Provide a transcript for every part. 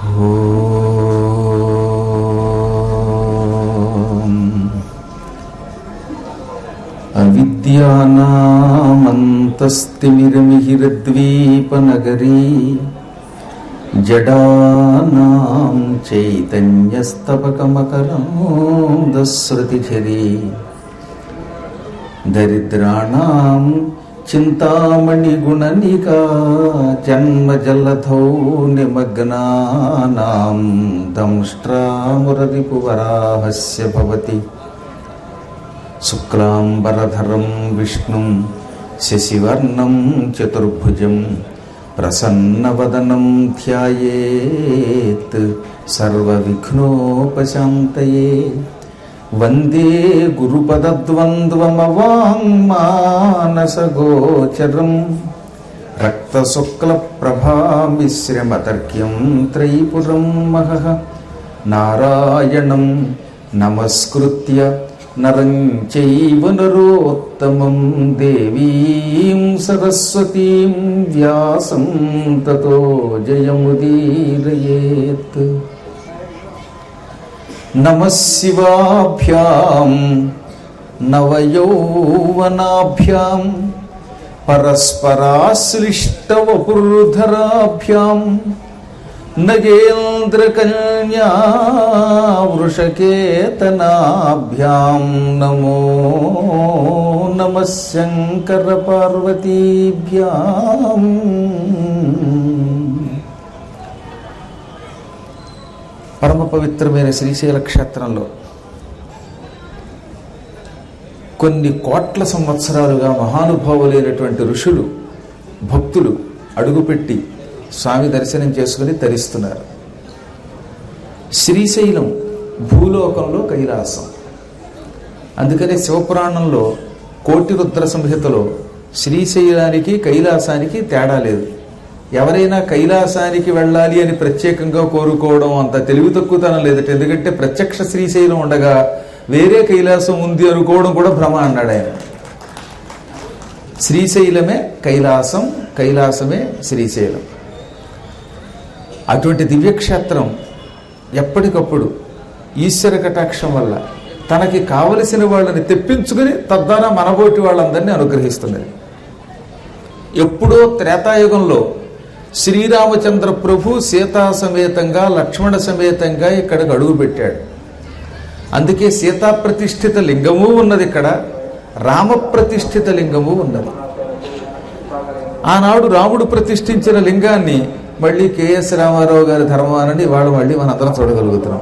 అవిద్యానామంతస్తిమిరమిహిరద్వీపనగరీ జడానాం చైతన్యస్తపకమకరందశ్రుతిఝరీ దరిద్రాణాం చింతామణిగుణనికా జన్మజలధౌ నిమగ్నానాం దంష్ట్రామురరిపువరాహస్య భవతి శుక్లాంబరధరం విష్ణుం శశివర్ణం చతుర్భుజం ప్రసన్నవదనం ధ్యాయేత్ సర్వవిఘ్నోపశాంతయే. వందే గురుపదద్వంద్వమవాంగ్మానసగోచరం రక్తశుక్లప్రభామిశ్రమతర్క్యం త్రైపురం మహః. నారాయణం నమస్కృత్య నరం చైవ నరోత్తమం దేవీం సరస్వతీం వ్యాసం తతో జయముదీరయేత్. నమః శివాభ్యాం నవయౌవనాభ్యాం పరస్పరాశ్లిష్టవపుర్ధరాభ్యాం నగేంద్రకన్యా వృషకేతనాభ్యాం నమో నమః శంకర పార్వతీభ్యాం. పరమ పవిత్రమైన శ్రీశైల క్షేత్రంలో కొన్ని కోట్ల సంవత్సరాలుగా మహానుభావులైనటువంటి ఋషులు భక్తులు అడుగుపెట్టి స్వామి దర్శనం చేసుకుని తరిస్తున్నారు. శ్రీశైలం భూలోకంలో కైలాసం. అందుకనే శివపురాణంలో కోటి రుద్ర సంహితలో శ్రీశైలానికి కైలాసానికి తేడా లేదు. ఎవరైనా కైలాసానికి వెళ్ళాలి అని ప్రత్యేకంగా కోరుకోవడం అంత తెలివి తక్కువతనం లేదట. ఎందుకంటే ప్రత్యక్ష శ్రీశైలం ఉండగా వేరే కైలాసం ఉంది అనుకోవడం కూడా భ్రమ అన్నాడు ఆయన. శ్రీశైలమే కైలాసం, కైలాసమే శ్రీశైలం. అటువంటి దివ్యక్షేత్రం ఎప్పటికప్పుడు ఈశ్వర కటాక్షం వల్ల తనకి కావలసిన వాళ్ళని తెప్పించుకుని తద్వారా మనబోటి వాళ్ళందరినీ అనుగ్రహిస్తున్నది. ఎప్పుడో త్రేతాయుగంలో శ్రీరామచంద్ర ప్రభు సీతా సమేతంగా లక్ష్మణ సమేతంగా ఇక్కడికి అడుగు పెట్టాడు. అందుకే సీతా ప్రతిష్ఠిత లింగము ఉన్నది, ఇక్కడ రామ ప్రతిష్ఠిత లింగము ఉన్నది. ఆనాడు రాముడు ప్రతిష్ఠించిన లింగాన్ని మళ్ళీ కెఎస్ రామారావు గారి ధర్మానని వాళ్ళు మళ్ళీ మనందరం చూడగలుగుతున్నాం.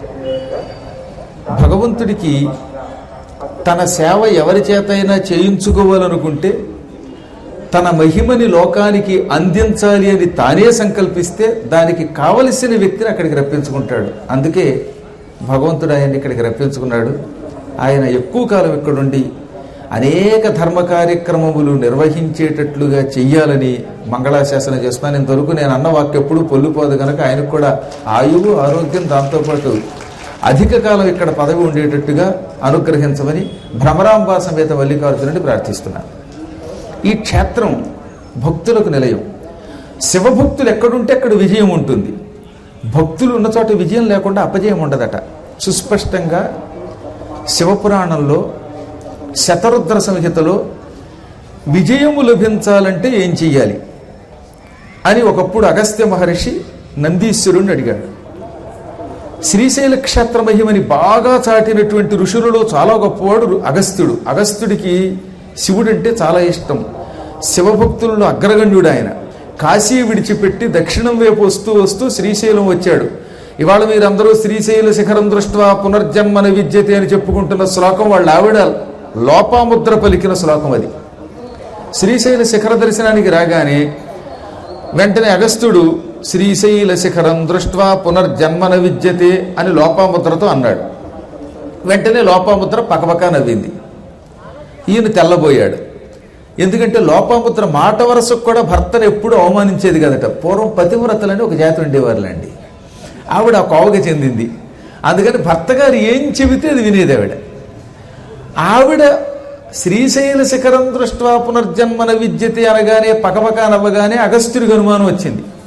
భగవంతుడికి తన సేవ ఎవరి చేతైనా చేయించుకోవాలనుకుంటే తన మహిమని లోకానికి అందించాలి అని తానే సంకల్పిస్తే దానికి కావలసిన వ్యక్తిని అక్కడికి రప్పించుకుంటాడు. అందుకే భగవంతుడు ఆయన్ని ఇక్కడికి రప్పించుకున్నాడు. ఆయన ఎక్కువ కాలం ఇక్కడుండి అనేక ధర్మ కార్యక్రమములు నిర్వహించేటట్లుగా చెయ్యాలని మంగళాశాసనం చేస్తున్నాను. ఇంతవరకు నేను అన్న వాక్యం ఎప్పుడు పొల్లిపోదు కనుక ఆయనకు కూడా ఆయువు ఆరోగ్యం దాంతోపాటు అధిక కాలం ఇక్కడ పదవి ఉండేటట్టుగా అనుగ్రహించమని భ్రమరాంబా సమేత మల్లికార్జునుడిని ప్రార్థిస్తున్నాను. ఈ క్షేత్రం భక్తులకు నిలయం. శివభక్తులు ఎక్కడుంటే అక్కడ విజయం ఉంటుంది. భక్తులు ఉన్న చోట విజయం లేకుండా అపజయం ఉండదట. సుస్పష్టంగా శివపురాణంలో శతరుద్ర సంహితలో విజయము లభించాలంటే ఏం చెయ్యాలి అని ఒకప్పుడు అగస్త్య మహర్షి నందీశ్వరుణ్ణి అడిగాడు. శ్రీశైల క్షేత్ర మహిమని బాగా చాటినటువంటి ఋషులలో చాలా గొప్పవాడు అగస్త్యుడు. అగస్త్యుడికి శివుడంటే చాలా ఇష్టం. శివభక్తులలో అగ్రగణ్యుడు ఆయన. కాశీ విడిచిపెట్టి దక్షిణం వైపు వస్తూ వస్తూ శ్రీశైలం వచ్చాడు. ఇవాళ మీరందరూ శ్రీశైల శిఖరం దృష్ట్వా పునర్జన్మన విద్యతే అని చెప్పుకుంటున్న శ్లోకం వాళ్ళ ఆవిడ లోపాముద్ర పలికిన శ్లోకం అది. శ్రీశైల శిఖర దర్శనానికి రాగానే వెంటనే అగస్త్యుడు శ్రీశైల శిఖరం దృష్ట్వా పునర్జన్మన విద్యతే అని లోపాముద్రతో అన్నాడు. వెంటనే లోపాముద్ర పకపక నవ్వింది. ఈయన తెల్లబోయాడు. ఎందుకంటే లోపాముద్ర మాట వరసకు కూడా భర్తను ఎప్పుడు అవమానించేది కదట. పూర్వం పతివ్రతలని ఒక జాతి ఉండేవారులండి. ఆవిడ ఆ కోవకి చెందింది. అందుకని భర్త గారు ఏం చెబితే అది వినేది ఆవిడ. ఆవిడ శ్రీశైల శిఖరం దృష్ట్వా పునర్జన్మన విద్యతే అనగానే పకపక నవ్వగానే అగస్త్యుడికి అనుమానం వచ్చింది.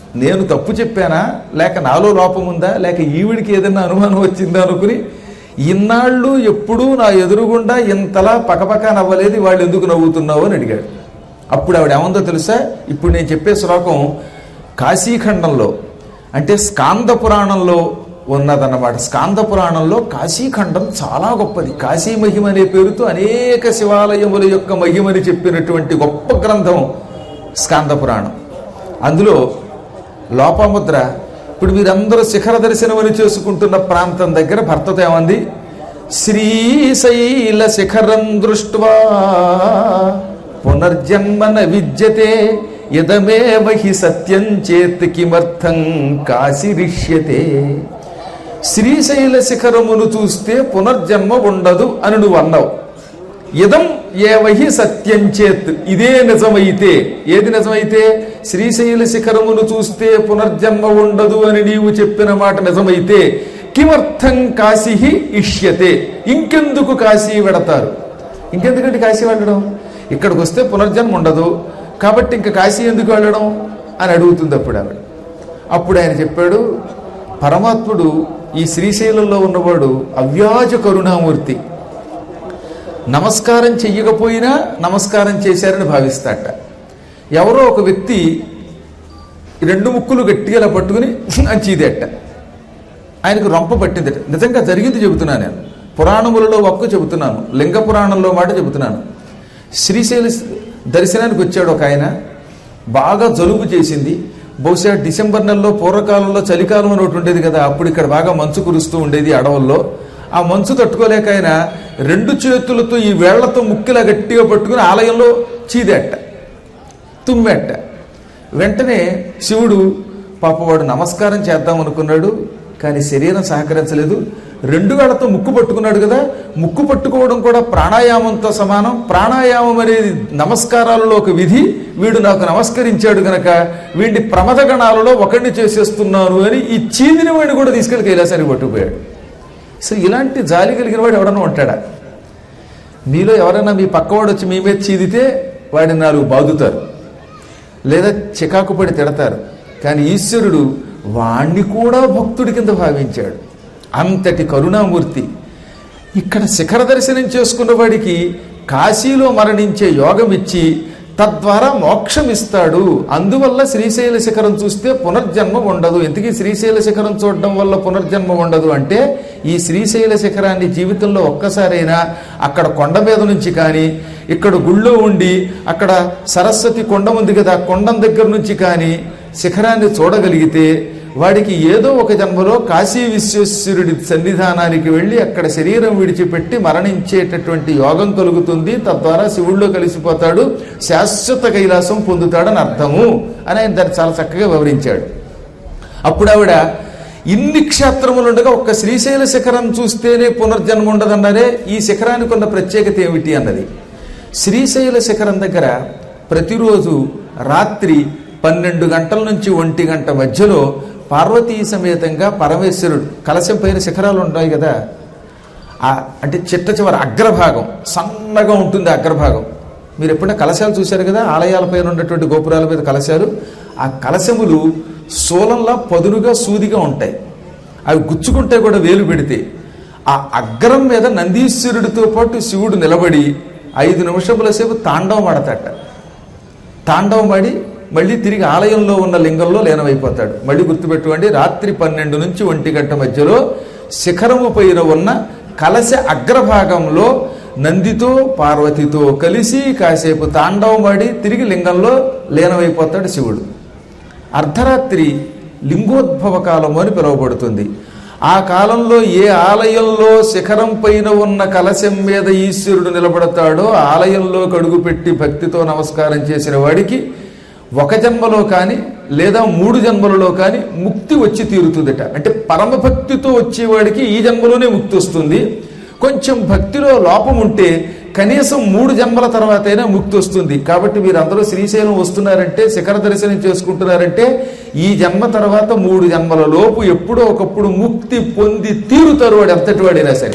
నేను తప్పు చెప్పానా, లేక నాలో లోపం ఉందా, లేక ఈవిడికి ఏదైనా అనుమానం వచ్చిందా అనుకుని ఇన్నాళ్ళు ఎప్పుడూ నా ఎదురుగుండా ఇంతలా పకపక నవ్వలేదు, వాళ్ళు ఎందుకు నవ్వుతున్నావు అని అడిగాడు. అప్పుడు ఆవిడ ఏమందో తెలుసా? ఇప్పుడు నేను చెప్పే శ్లోకం కాశీఖండంలో అంటే స్కాంద పురాణంలో ఉన్నదన్నమాట. స్కాంద పురాణంలో కాశీఖండం చాలా గొప్పది. కాశీ మహిమ అనే పేరుతో అనేక శివాలయముల యొక్క మహిమని చెప్పినటువంటి గొప్ప గ్రంథం స్కాంద పురాణం. అందులో లోపాముద్ర ఇప్పుడు మీరందరూ శిఖర దర్శనమని చేసుకుంటున్న ప్రాంతం దగ్గర భర్తతో ఏమంది? శ్రీశైల శిఖరం దృష్ట్వా పునర్జన్మన విద్యతే ఇదమేవ హి సత్యం చేత్ కిమర్థం కాశీరిష్యతే. శ్రీశైల శిఖరమును చూస్తే పునర్జన్మ ఉండదు అని నువ్వు అన్నావు. ఇదం ఏవహి సత్యం చేత్, ఇదే నిజమైతే. ఏది నిజమైతే? శ్రీశైల శిఖరమును చూస్తే పునర్జన్మ ఉండదు అని నీవు చెప్పిన మాట నిజమైతే కిమర్థం కాశీ ఇష్యతే, ఇంకెందుకు కాశీ వెడతారు? ఇంకెందుకంటే కాశీ వెళ్ళడం? ఇక్కడికి వస్తే పునర్జన్మ ఉండదు కాబట్టి ఇంకా కాశీ ఎందుకు వెళ్ళడం అని అడుగుతుంది అప్పుడు ఆవిడ. అప్పుడు ఆయన చెప్పాడు, పరమాత్ముడు ఈ శ్రీశైలంలో ఉన్నవాడు అవ్యాజ కరుణామూర్తి. నమస్కారం చెయ్యకపోయినా నమస్కారం చేశారని భావిస్తాట. ఎవరో ఒక వ్యక్తి రెండు ముక్కులు గట్టిగా ఇలా పట్టుకుని చీదేట. ఆయనకు రొంప పట్టిందట. నిజంగా జరిగింది చెబుతున్నాను నేను. పురాణములలో ఒక్క చెబుతున్నాను, లింగ పురాణంలో మాట చెబుతున్నాను. శ్రీశైల దర్శనానికి వచ్చాడు ఒక ఆయన. బాగా జలుబు చేసింది. బహుశా డిసెంబర్ నెలలో పూర్వకాలంలో చలికాలం అని ఒకటి ఉండేది కదా, అప్పుడు ఇక్కడ బాగా మంచు కురుస్తూ ఉండేది అడవుల్లో. ఆ మంచు తట్టుకోలేక ఆయన రెండు చేతులతో ఈ వేళ్లతో ముక్కిలా గట్టిగా పట్టుకుని ఆలయంలో చీదేట, తుమ్మెట్ట. వెంటనే శివుడు పాపవాడు నమస్కారం చేద్దాం అనుకున్నాడు, కానీ శరీరం సహకరించలేదు. రెండు వేళ్లతో ముక్కు పట్టుకున్నాడు కదా, ముక్కు పట్టుకోవడం కూడా ప్రాణాయామంతో సమానం. ప్రాణాయామం అనేది నమస్కారాలలో ఒక విధి. వీడు నాకు నమస్కరించాడు గనక వీడిని ప్రమదగణాలలో ఒకడిని చేసేస్తున్నాను అని ఈ చీదిన వాడిని కూడా తీసుకెళ్లి కైలాసానికి పట్టుకుపోయాడు. సో ఇలాంటి జాలి కలిగిన వాడు ఎవడన్నా ఉంటాడా? మీలో ఎవరైనా మీ పక్కవాడు వచ్చి మీ మీద చీదితే వాడిని నాలుగు బాదుతారు, లేదా చికాకు పడి తిడతారు. కానీ ఈశ్వరుడు వాణ్ణి కూడా భక్తుడి కింద భావించాడు. అంతటి కరుణామూర్తి. ఇక్కడ శిఖర దర్శనం చేసుకున్న వాడికి కాశీలో మరణించే యోగం ఇచ్చి తద్వారా మోక్షం ఇస్తాడు. అందువల్ల శ్రీశైల శిఖరం చూస్తే పునర్జన్మ ఉండదు. ఎందుకీ శ్రీశైల శిఖరం చూడడం వల్ల పునర్జన్మ ఉండదు అంటే, ఈ శ్రీశైల శిఖరాన్ని జీవితంలో ఒక్కసారైనా అక్కడ కొండ మీద నుంచి కానీ, ఇక్కడ గుళ్ళో ఉండి అక్కడ సరస్వతి కొండ ఉంది కదా, కొండం దగ్గర నుంచి కానీ శిఖరాన్ని చూడగలిగితే వాడికి ఏదో ఒక జన్మలో కాశీ విశ్వేశ్వరుడి సన్నిధానానికి వెళ్ళి అక్కడ శరీరం విడిచిపెట్టి మరణించేటటువంటి యోగం కలుగుతుంది. తద్వారా శివుడిలో కలిసిపోతాడు, శాశ్వత కైలాసం పొందుతాడని అర్థము అని ఆయన దాన్ని చాలా చక్కగా వివరించాడు. అప్పుడు ఆవిడ ఇన్ని క్షేత్రములుండగా ఒక్క శ్రీశైల శిఖరం చూస్తేనే పునర్జన్మ ఉండదన్నారే, ఈ శిఖరానికి ఉన్న ప్రత్యేకత ఏమిటి అన్నది. శ్రీశైల శిఖరం దగ్గర ప్రతిరోజు రాత్రి 12 గంటల నుంచి 1 గంట మధ్యలో పార్వతీ సమేతంగా పరమేశ్వరుడు కలశం పైన శిఖరాలు ఉంటాయి కదా, అంటే చిట్ట చివరి అగ్రభాగం సన్నగా ఉంటుంది. అగ్రభాగం మీరు ఎప్పుడైనా కలశాలు చూశారు కదా, ఆలయాల పైన ఉన్నటువంటి గోపురాల మీద కలశాలు. ఆ కలశములు సోలంలా పదునుగా సూదిగా ఉంటాయి. అవి గుచ్చుకుంటే కూడా వేలు పెడితే ఆ అగ్రం మీద నందీశ్వరుడితో పాటు శివుడు నిలబడి 5 నిమిషముల సేపు తాండవం ఆడతాట. తాండవం ఆడి మళ్ళీ తిరిగి ఆలయంలో ఉన్న లింగంలో లీనమైపోతాడు. మళ్ళీ గుర్తుపెట్టుకోండి, రాత్రి 12 నుంచి 1 గంట మధ్యలో శిఖరము పైన ఉన్న కలశ అగ్రభాగంలో నందితో పార్వతితో కలిసి కాసేపు తాండవమాడి తిరిగి లింగంలో లీనమైపోతాడు శివుడు. అర్ధరాత్రి లింగోద్భవ కాలము అని పిలువబడుతుంది. ఆ కాలంలో ఏ ఆలయంలో శిఖరం పైన ఉన్న కలశం మీద ఈశ్వరుడు నిలబడతాడో ఆలయంలో కడుగుపెట్టి భక్తితో నమస్కారం చేసిన వాడికి ఒక జన్మలో కానీ లేదా 3 జన్మలలో కానీ ముక్తి వచ్చి తీరుతుందట. అంటే పరమభక్తితో వచ్చేవాడికి ఈ జన్మలోనే ముక్తి వస్తుంది. కొంచెం భక్తిలో లోపం ఉంటే కనీసం 3 జన్మల తర్వాతైనా ముక్తి వస్తుంది. కాబట్టి మీరు అందరూ శ్రీశైలం వస్తున్నారంటే, శిఖర దర్శనం చేసుకుంటున్నారంటే ఈ జన్మ తర్వాత 3 జన్మల లోపు ఎప్పుడో ఒకప్పుడు ముక్తి పొంది తీరుతారు వాడు, ఎంతటి వాడైనా సరే.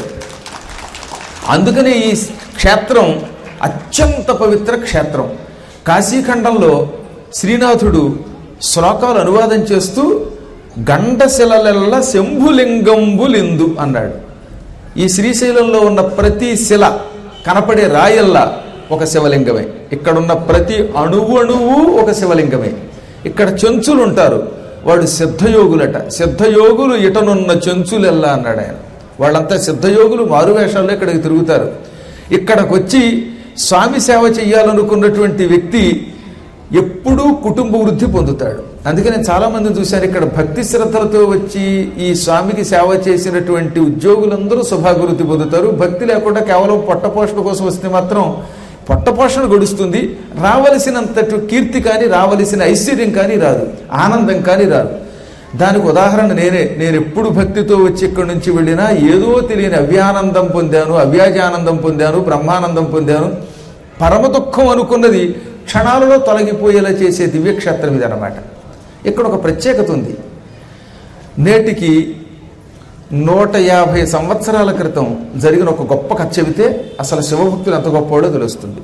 అందుకనే ఈ క్షేత్రం అత్యంత పవిత్ర క్షేత్రం. కాశీఖండంలో శ్రీనాథుడు శ్లోకాలు అనువాదం చేస్తూ గండశిలలెల్ల శంభులింగంబులిందు అన్నాడు. ఈ శ్రీశైలంలో ఉన్న ప్రతి శిల కనపడే రాయల్లా ఒక శివలింగమే, ఇక్కడున్న ప్రతి అణువు ఒక శివలింగమే. ఇక్కడ చెంచులు ఉంటారు, వాడు సిద్ధయోగులట. సిద్ధయోగులు ఇటనున్న చెంచులెల్లా అన్నాడు ఆయన. వాళ్ళంతా సిద్ధయోగులు మారువేషాల్లో ఇక్కడికి తిరుగుతారు. ఇక్కడికి వచ్చి స్వామి సేవ చెయ్యాలనుకున్నటువంటి వ్యక్తి ఎప్పుడూ కుటుంబ వృద్ధి పొందుతాడు. అందుకే నేను చాలా మందిని చూశాను, ఇక్కడ భక్తి శ్రద్ధలతో వచ్చి ఈ స్వామికి సేవ చేసినటువంటి ఉద్యోగులందరూ శుభాభివృద్ధి పొందుతారు. భక్తి లేకుండా కేవలం పొట్టపోషణ కోసం వస్తే మాత్రం పొట్టపోషణ గడుస్తుంది, రావలసినంతటి కీర్తి కానీ రావలసిన ఐశ్వర్యం కానీ రాదు, ఆనందం కానీ రాదు. దానికి ఉదాహరణ నేను ఎప్పుడు భక్తితో వచ్చి ఇక్కడి నుంచి వెళ్ళినా ఏదో తెలియని అవ్యానందం పొందాను, అవ్యాజానందం పొందాను, బ్రహ్మానందం పొందాను. పరమ దుఃఖం అనుకున్నది క్షణాలలో తొలగిపోయేలా చేసే దివ్యక్షేత్రం ఇది అన్నమాట. ఇక్కడ ఒక ప్రత్యేకత ఉంది. నేటికి 150 సంవత్సరాల క్రితం జరిగిన ఒక గొప్ప కథ చెబితే అసలు శివభక్తులు ఎంత గొప్పవాడో తెలుస్తుంది.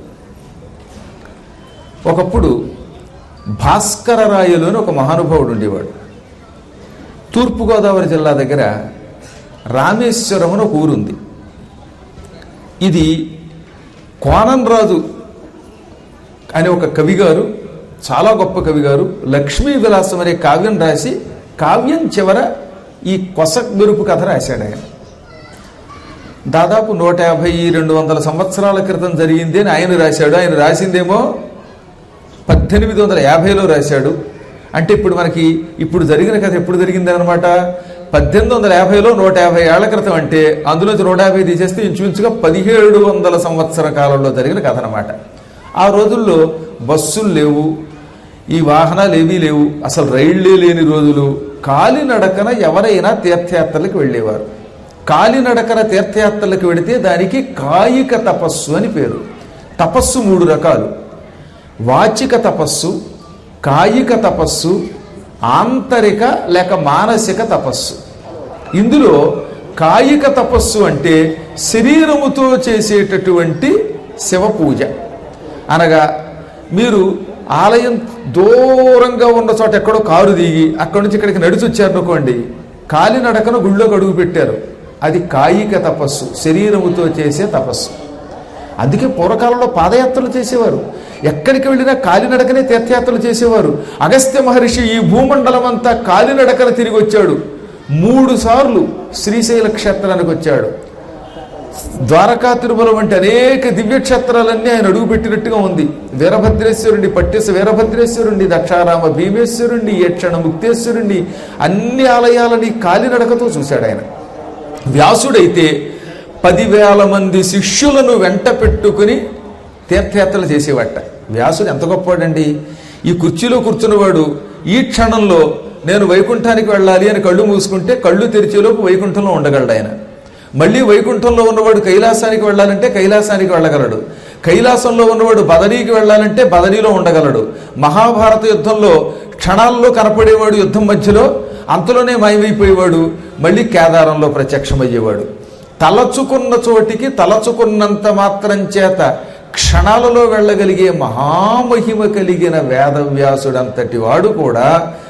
ఒకప్పుడు భాస్కరరాయలు అని ఒక మహానుభావుడు ఉండేవాడు. తూర్పుగోదావరి జిల్లా దగ్గర రామేశ్వరం అని ఒక ఊరుంది. ఇది కోనంరాజు అనే ఒక కవిగారు, చాలా గొప్ప కవిగారు, లక్ష్మీ విలాసం అనే కావ్యం రాసి కావ్యం చివర ఈ కొస మెరుపు కథ రాశాడు ఆయన. దాదాపు 150-200 సంవత్సరాల క్రితం జరిగింది అని ఆయన రాశాడు. ఆయన రాసిందేమో 1850లో రాశాడు. అంటే ఇప్పుడు జరిగిన కథ ఎప్పుడు జరిగింది అనమాట, 1850లో 150 ఏళ్ల క్రితం. అంటే అందులోంచి 150 తీసేస్తే ఇంచుమించుగా 1700 సంవత్సర కాలంలో జరిగిన కథ అనమాట. ఆ రోజుల్లో బస్సులు లేవు, ఈ వాహనాలు ఏవీ లేవు, అసలు రైళ్లే లేని రోజులు. కాలినడకన ఎవరైనా తీర్థయాత్రలకు వెళ్ళేవారు. కాలినడకన తీర్థయాత్రలకు వెళితే దానికి కాయిక తపస్సు అని పేరు. తపస్సు 3 రకాలు: వాచిక తపస్సు, కాయిక తపస్సు, ఆంతరిక లేక మానసిక తపస్సు. ఇందులో కాయిక తపస్సు అంటే శరీరముతో చేసేటటువంటి శివ పూజ. అనగా మీరు ఆలయం దూరంగా ఉన్న చోట ఎక్కడో కారు దిగి అక్కడి నుంచి ఇక్కడికి నడిచి వచ్చారనుకోండి, కాలినడకను గుళ్ళోకి అడుగు పెట్టారు, అది కాయిక తపస్సు, శరీరముతో చేసే తపస్సు. అందుకే పూర్వకాలంలో పాదయాత్రలు చేసేవారు, ఎక్కడికి వెళ్ళినా కాలినడకనే తీర్థయాత్రలు చేసేవారు. అగస్త్య మహర్షి ఈ భూమండలం అంతా కాలినడకన తిరిగి వచ్చాడు. 3 సార్లు శ్రీశైల క్షేత్రానికి వచ్చాడు. ద్వారకా తిరుమల వంటి అనేక దివ్యక్షేత్రాలన్నీ ఆయన అడుగుపెట్టినట్టుగా ఉంది. వీరభద్రేశ్వరుడి, పట్టేశ వీరభద్రేశ్వరుడి, దక్షారామ భీమేశ్వరుణ్ణి, యక్షణ ముక్తేశ్వరుణ్ణి, అన్ని ఆలయాలని కాలినడకతో చూశాడు ఆయన. వ్యాసుడైతే 10,000 మంది శిష్యులను వెంట పెట్టుకుని తీర్థయాత్రలు చేసేవాట. వ్యాసుడు ఎంత గొప్పవాడండి! ఈ కుర్చీలో కూర్చున్నవాడు ఈ క్షణంలో నేను వైకుంఠానికి వెళ్ళాలి అని కళ్ళు మూసుకుంటే కళ్ళు తెరిచేలోపు వైకుంఠంలో ఉండగలడు ఆయన. మళ్ళీ వైకుంఠంలో ఉన్నవాడు కైలాసానికి వెళ్ళాలంటే కైలాసానికి వెళ్ళగలడు. కైలాసంలో ఉన్నవాడు బదరీకి వెళ్ళాలంటే బదరీలో ఉండగలడు. మహాభారత యుద్ధంలో క్షణాల్లో కనపడేవాడు యుద్ధం మధ్యలో, అంతలోనే మాయమైపోయేవాడు మళ్ళీ కేదారంలో ప్రత్యక్షమయ్యేవాడు. తలచుకున్న చోటికి తలచుకున్నంత మాత్రం చేత క్షణాలలో వెళ్ళగలిగే మహామహిమ కలిగిన వేదవ్యాసుడంతటి వాడు కూడా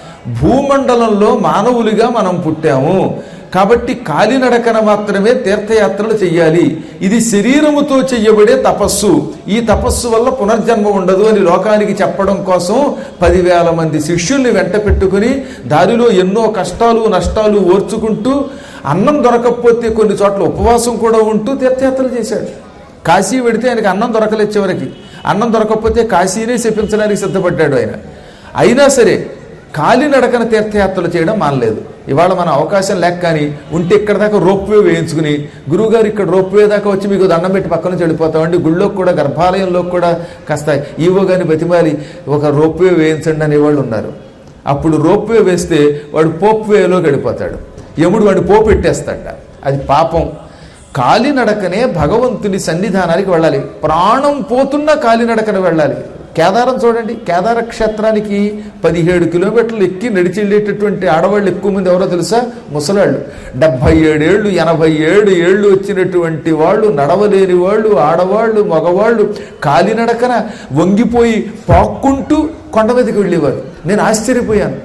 భూమండలంలో మానవులుగా మనం పుట్టాము కాబట్టి కాలినడకన మాత్రమే తీర్థయాత్రలు చెయ్యాలి. ఇది శరీరముతో చెయ్యబడే తపస్సు. ఈ తపస్సు వల్ల పునర్జన్మ ఉండదు అని లోకానికి చెప్పడం కోసం 10,000 మంది శిష్యుల్ని వెంట పెట్టుకుని దారిలో ఎన్నో కష్టాలు నష్టాలు ఓర్చుకుంటూ, అన్నం దొరకకపోతే కొన్ని చోట్ల ఉపవాసం కూడా ఉంటూ తీర్థయాత్రలు చేశాడు. కాశీ వెడితే ఆయనకి అన్నం దొరకలేదు. చివరికి అన్నం దొరకకపోతే కాశీనే శపించడానికి సిద్ధపడ్డాడు ఆయన. అయినా సరే కాలినడకన తీర్థయాత్రలు చేయడం మానలేదు. ఇవాళ మన అవకాశం లేక కానీ ఉంటే ఇక్కడ దాకా రోప్వే వేయించుకుని, గురువుగారు ఇక్కడ రోప్వే దాకా వచ్చి మీకు దండం పెట్టి పక్కన నుంచి వెళ్ళిపోతామండి, గుళ్ళోకి కూడా గర్భాలయంలోకి కూడా కాస్త ఈవో గాని బతిమాలి ఒక రోప్వే వేయించండి అనేవాళ్ళు ఉన్నారు. అప్పుడు రోప్వే వేస్తే వాడు పోప్వేలో గడిపోతాడు, యముడు వాడు పోపు పెట్టేస్తాడ. అది పాపం. కాలినడకనే భగవంతుని సన్నిధానానికి వెళ్ళాలి. ప్రాణం పోతున్నా కాలినడకన వెళ్ళాలి. కేదారం చూడండి, కేదార క్షేత్రానికి 17 కిలోమీటర్లు ఎక్కి నడిచి వెళ్ళేటటువంటి ఆడవాళ్ళు ఎక్కువ మంది ఎవరో తెలుసా? ముసలాళ్ళు. 77 ఏళ్ళు 87 ఏళ్ళు వచ్చినటువంటి వాళ్ళు, నడవలేని వాళ్ళు, ఆడవాళ్ళు, మగవాళ్ళు కాలినడకన వంగిపోయి పాక్కుంటూ కొండ మీదకి వెళ్ళేవారు. నేను ఆశ్చర్యపోయాను.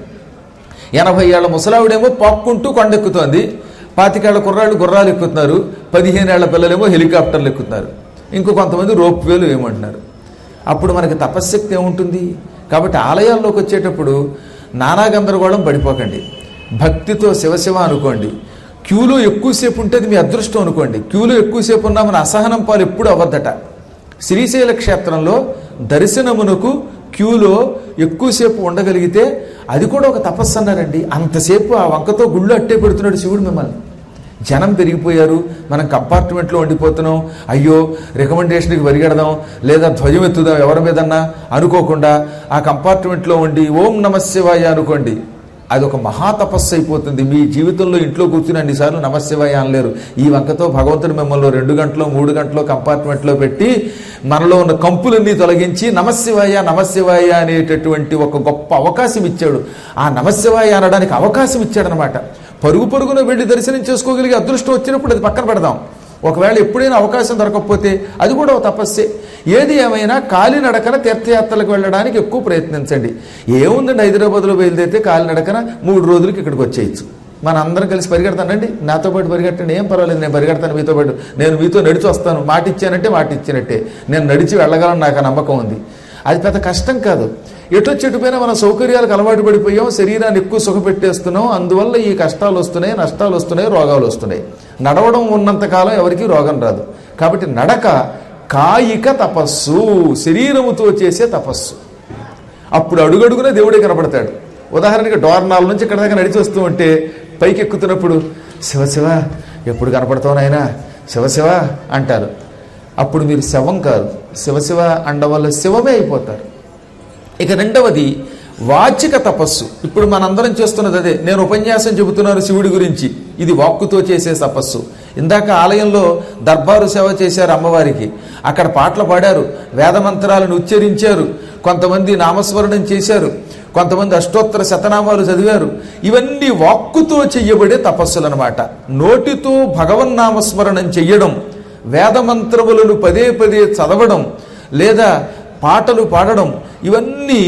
80 ఏళ్ల ముసలావిడేమో పాక్కుంటూ కొండెక్కుతోంది, 25 ఏళ్ల కుర్రాళ్ళు గుర్రాలు ఎక్కుతున్నారు, 15 ఏళ్ల పిల్లలేమో హెలికాప్టర్లు ఎక్కుతున్నారు, ఇంకో కొంతమంది రోప్ వేలు ఏమంటున్నారు. అప్పుడు మనకి తపశ్శక్తి ఏముంటుంది? కాబట్టి ఆలయాల్లోకి వచ్చేటప్పుడు నానా గందరగోళం పడిపోకండి. భక్తితో శివశివ అనుకోండి. క్యూలో ఎక్కువసేపు ఉంటే మీ అదృష్టం అనుకోండి. క్యూలో ఎక్కువసేపు ఉన్నా మన అసహనం పాలు ఎప్పుడు అవ్వద్దట. శ్రీశైల క్షేత్రంలో దర్శనమునకు క్యూలో ఎక్కువసేపు ఉండగలిగితే అది కూడా ఒక తపస్సు అన్నారండి. అంతసేపు ఆ వంకతో గుళ్ళు అట్టే పెడుతున్నాడు శివుడు మిమ్మల్ని. జనం పెరిగిపోయారు, మనం కంపార్ట్మెంట్లో ఉండిపోతున్నాం, అయ్యో రికమెండేషన్కి పరిగెడదాం లేదా ధ్వజం ఎత్తుదాం ఎవరి మీదన్నా అనుకోకుండా ఆ కంపార్ట్మెంట్లో ఉండి ఓం నమశివాయ అనుకోండి. అది ఒక మహాతపస్సు అయిపోతుంది. మీ జీవితంలో ఇంట్లో కూర్చుని అన్నిసార్లు నమశివాయ అనలేరు. ఈ వంకతో భగవంతుడు మిమ్మల్ని 2 గంటలో 3 గంటలో కంపార్ట్మెంట్లో పెట్టి మనలో ఉన్న కంపులన్నీ తొలగించి నమశివాయ నమశివాయ అనేటటువంటి ఒక గొప్ప అవకాశం ఇచ్చాడు. ఆ నమశివాయ అనడానికి అవకాశం ఇచ్చాడనమాట. పరుగు పరుగున వెళ్ళి దర్శనం చేసుకోగలిగే అదృష్టం వచ్చినప్పుడు అది పక్కన పెడదాం. ఒకవేళ ఎప్పుడైనా అవకాశం దొరకకపోతే అది కూడా ఒక తపస్సే. ఏది ఏమైనా కాలినడకన తీర్థయాత్రలకు వెళ్ళడానికి ఎక్కువ ప్రయత్నించండి. ఏముందండి, హైదరాబాద్లో బయలుదేరితే కాలినడకన 3 రోజులకి ఇక్కడికి వచ్చేయచ్చు. మన అందరం కలిసి పరిగెడతానండి, నాతో పాటు పరిగెట్టండి, ఏం పర్వాలేదు, నేను పరిగెడతాను మీతో పాటు, నేను మీతో నడిచి వస్తాను, మాట ఇచ్చానంటే మాట ఇచ్చినట్టే, నేను నడిచి వెళ్ళగలను, నాకు ఆ నమ్మకం ఉంది. అది పెద్ద కష్టం కాదు. ఎటొచ్చెటుపైన మన సౌకర్యాలకు అలవాటు పడిపోయాం, శరీరాన్ని ఎక్కువ సుఖపెట్టేస్తున్నాం, అందువల్ల ఈ కష్టాలు వస్తున్నాయి, నష్టాలు వస్తున్నాయి, రోగాలు వస్తున్నాయి. నడవడం ఉన్నంతకాలం ఎవరికీ రోగం రాదు. కాబట్టి నడక కాయిక తపస్సు, శరీరముతో చేసే తపస్సు. అప్పుడు అడుగడుగునే దేవుడే కనపడతాడు. ఉదాహరణకి డోర్నాల నుంచి ఇక్కడ దాకా నడిచి వస్తూ ఉంటే పైకి ఎక్కుతున్నప్పుడు శివశివ ఎప్పుడు కనపడతావు నాయనా, శివశివ అంటారు. అప్పుడు మీరు శవం కాదు, శివశివ అండం వల్ల శివమే అయిపోతారు. ఇక రెండవది వాచిక తపస్సు. ఇప్పుడు మనందరం చేస్తున్నది అదే. నేను ఉపన్యాసం చెబుతున్నాను శివుడి గురించి, ఇది వాక్కుతో చేసే తపస్సు. ఇందాక ఆలయంలో దర్బారు సేవ చేశారు అమ్మవారికి, అక్కడ పాటలు పాడారు, వేదమంత్రాలను ఉచ్చరించారు, కొంతమంది నామస్మరణం చేశారు, కొంతమంది అష్టోత్తర శతనామాలు చదివారు. ఇవన్నీ వాక్కుతో చెయ్యబడే తపస్సులు అన్నమాట. నోటితో భగవన్నామస్మరణం చెయ్యడం, వేదమంత్రములను పదే పదే చదవడం లేదా పాటలు పాడడం, ఇవన్నీ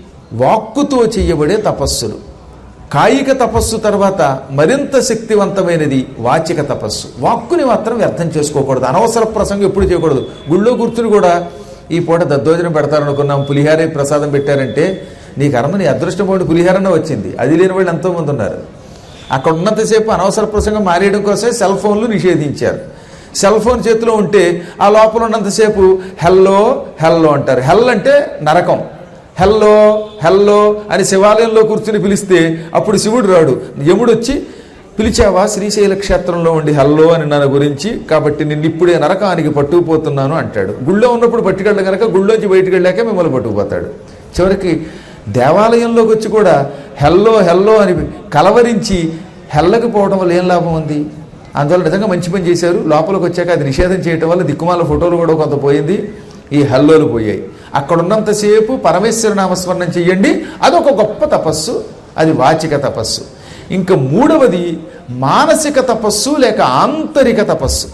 వాక్కుతో చెయ్యబడే తపస్సులు. కాయిక తపస్సు తర్వాత మరింత శక్తివంతమైనది వాచిక తపస్సు. వాక్కుని మాత్రం వ్యర్థం చేసుకోకూడదు, అనవసర ప్రసంగం ఎప్పుడు చేయకూడదు. గుళ్ళో కూర్చుని కూడా ఈ పూట దద్దోజనం పెడతారనుకున్నాం, పులిహారే ప్రసాదం పెట్టారంటే నీ కర్మ, నీ అదృష్టం పోటీ పులిహారన్న వచ్చింది. అది లేని వాళ్ళు ఎంతోమంది ఉన్నారు. అక్కడ ఉన్నంతసేపు అనవసర ప్రసంగం మానేయడం కోసమే సెల్ ఫోన్లు నిషేధించారు. సెల్ ఫోన్ చేతిలో ఉంటే ఆ లోపల ఉన్నంతసేపు హెల్లో హెల్లో అంటారు. హెల్ అంటే నరకం. హెల్లో హెల్లో అని శివాలయంలో కూర్చుని పిలిస్తే అప్పుడు శివుడు రాడు, యముడు వచ్చి పిలిచావా శ్రీశైల క్షేత్రంలో ఉండి హెల్లో అని నా గురించి, కాబట్టి నిన్ను ఇప్పుడే నరకానికి పట్టుకుపోతున్నాను అంటాడు. గుళ్ళో ఉన్నప్పుడు పట్టుకెళ్ళ కనుక గుళ్ళోంచి బయటికి వెళ్ళాక మిమ్మల్ని పట్టుకుపోతాడు. చివరికి దేవాలయంలోకి వచ్చి కూడా హెల్లో హెల్లో అని కలవరించి హెల్లకి పోవడం వల్ల ఏం లాభం ఉంది? అందువల్ల నిజంగా మంచి పని చేశారు. లోపలికి వచ్చాక అది నిషేధం చేయటం వల్ల దిక్కుమాల ఫోటోలు కూడా కొంత పోయింది, ఈ హల్లోలు పోయాయి. అక్కడ ఉన్నంతసేపు పరమేశ్వర నామస్మరణం చెయ్యండి, అదొక గొప్ప తపస్సు, అది వాచిక తపస్సు. ఇంకా మూడవది మానసిక తపస్సు లేక ఆంతరిక తపస్సు.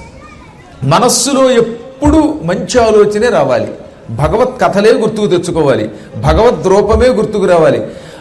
మనస్సులో ఎప్పుడు మంచి ఆలోచనే రావాలి, భగవత్ కథలే గుర్తుకు తెచ్చుకోవాలి, భగవద్ రూపమే గుర్తుకు రావాలి.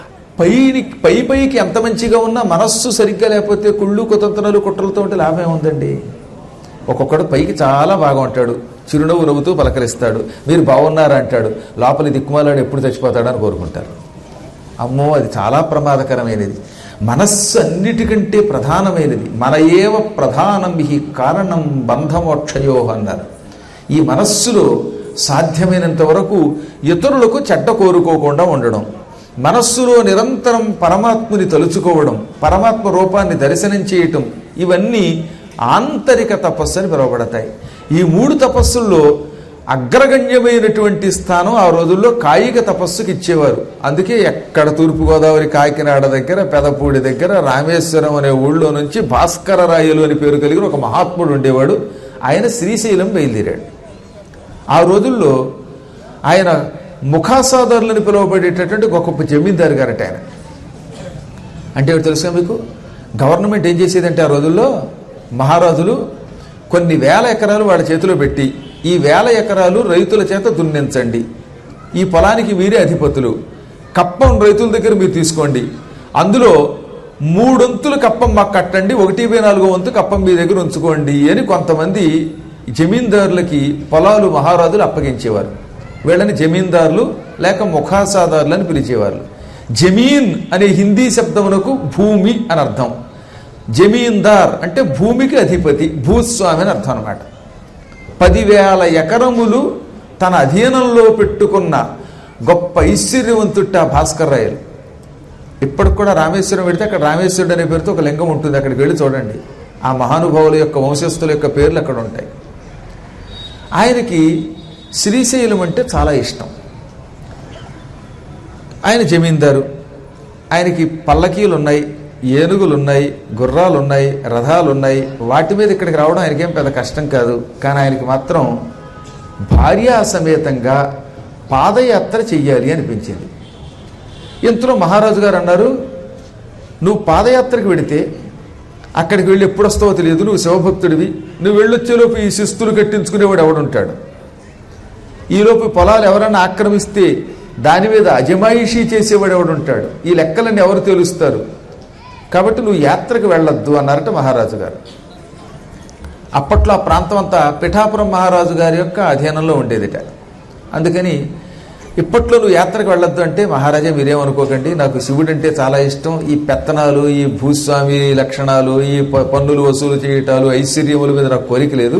పైకి ఎంత మంచిగా ఉన్నా మనస్సు సరిగ్గా లేకపోతే కుళ్ళు కుతంత్రాలు కుట్రలతో ఉంటే లాభం ఉందండి. ఒక్కొక్కడు పైకి చాలా బాగా ఉంటాడు, చిరునవ్వు నవ్వుతూ పలకరిస్తాడు, మీరు బాగున్నారా అంటాడు, లోపలి దిక్కుమాలాడు ఎప్పుడు చచ్చిపోతాడని కోరుకుంటారు. అమ్మో, అది చాలా ప్రమాదకరమైనది. మనస్సు అన్నిటికంటే ప్రధానమైనది. మన ఏవ ప్రధానం హి కారణం బంధమోక్షయో అన్నారు. ఈ మనస్సులో సాధ్యమైనంత వరకు ఇతరులకు చెడ్డ కోరుకోకుండా ఉండడం, మనస్సులో నిరంతరం పరమాత్ముని తలుచుకోవడం, పరమాత్మ రూపాన్ని దర్శనం చేయటం, ఇవన్నీ ఆంతరిక తపస్సు అని పిలువబడతాయి. ఈ 3 తపస్సుల్లో అగ్రగణ్యమైనటువంటి స్థానం ఆ రోజుల్లో కాయిక తపస్సుకి ఇచ్చేవారు. అందుకే ఎక్కడ తూర్పుగోదావరి కాకినాడ దగ్గర పెదపూడి దగ్గర రామేశ్వరం అనే ఊళ్ళో నుంచి భాస్కర రాయలు అని పేరు కలిగిన ఒక మహాత్ముడు ఉండేవాడు. ఆయన శ్రీశైలం బయలుదేరాడు. ఆ రోజుల్లో ఆయన ముఖాసాదారులని పిలువబడేటటువంటి గొప్ప జమీందారు గారట ఆయన. అంటే తెలుసా మీకు, గవర్నమెంట్ ఏం చేసేదంటే ఆ రోజుల్లో మహారాజులు కొన్ని వేల ఎకరాలు వాళ్ళ చేతిలో పెట్టి, ఈ 1000 ఎకరాలు రైతుల చేత దున్నించండి, ఈ పొలానికి వీరే అధిపతులు, కప్పం రైతుల దగ్గర మీరు తీసుకోండి, అందులో 3 వంతులు కప్పం మాకు కట్టండి, 1/4 వంతు కప్పం మీ దగ్గర ఉంచుకోండి అని కొంతమంది జమీందారులకి పొలాలు మహారాజులు అప్పగించేవారు. వీళ్ళని జమీందారులు లేక ముఖాసాదారులు అని పిలిచేవారు. జమీన్ అనే హిందీ శబ్దమునకు భూమి అని అర్థం. జమీందార్ అంటే భూమికి అధిపతి, భూస్వామి అని అర్థం అనమాట. 10,000 ఎకరములు తన అధీనంలో పెట్టుకున్న గొప్ప ఐశ్వర్యవంతుట భాస్కర్ రాయలు. ఇప్పటికి కూడా రామేశ్వరం వెళితే అక్కడ రామేశ్వరుడు అనే పేరుతో ఒక లింగం ఉంటుంది. అక్కడికి వెళ్ళి చూడండి, ఆ మహానుభావుల యొక్క వంశస్థుల యొక్క పేర్లు అక్కడ ఉంటాయి. ఆయనకి శ్రీశైలం అంటే చాలా ఇష్టం. ఆయన జమీందారు, ఆయనకి పల్లకీలు ఉన్నాయి, ఏనుగులు ఉన్నాయి, గుర్రాలు ఉన్నాయి, రథాలు ఉన్నాయి. వాటి మీద ఇక్కడికి రావడం ఆయనకేం పెద్ద కష్టం కాదు. కానీ ఆయనకి మాత్రం భార్యా సమేతంగా పాదయాత్ర చెయ్యాలి అనిపించింది. ఇంతలో మహారాజు గారు అన్నారు, నువ్వు పాదయాత్రకు వెడితే అక్కడికి వెళ్ళి ఎప్పుడు వస్తావో తెలియదు, నువ్వు శివభక్తుడివి, నువ్వు వెళ్ళొచ్చేలోపు ఈ శిస్తులు కట్టించుకునేవాడు ఎవడుంటాడు, ఈలోపు పొలాలు ఎవరైనా ఆక్రమిస్తే దాని మీద అజమాయిషీ చేసేవాడు ఎవడుంటాడు, ఈ లెక్కలన్నీ ఎవరు తెలుస్తారు, కాబట్టి నువ్వు యాత్రకు వెళ్ళొద్దు అన్నారట మహారాజు గారు. అప్పట్లో ఆ ప్రాంతం అంతా పిఠాపురం మహారాజు గారి యొక్క అధీనంలో ఉండేదిట. అందుకని ఇప్పట్లో నువ్వు యాత్రకు వెళ్ళొద్దు అంటే, మహారాజా మీరేమనుకోకండి, నాకు శివుడు అంటే చాలా ఇష్టం, ఈ పెత్తనాలు, ఈ భూస్వామి లక్షణాలు, ఈ పన్నులు వసూలు చేయటాలు, ఐశ్వర్యముల మీద నాకు కోరిక లేదు,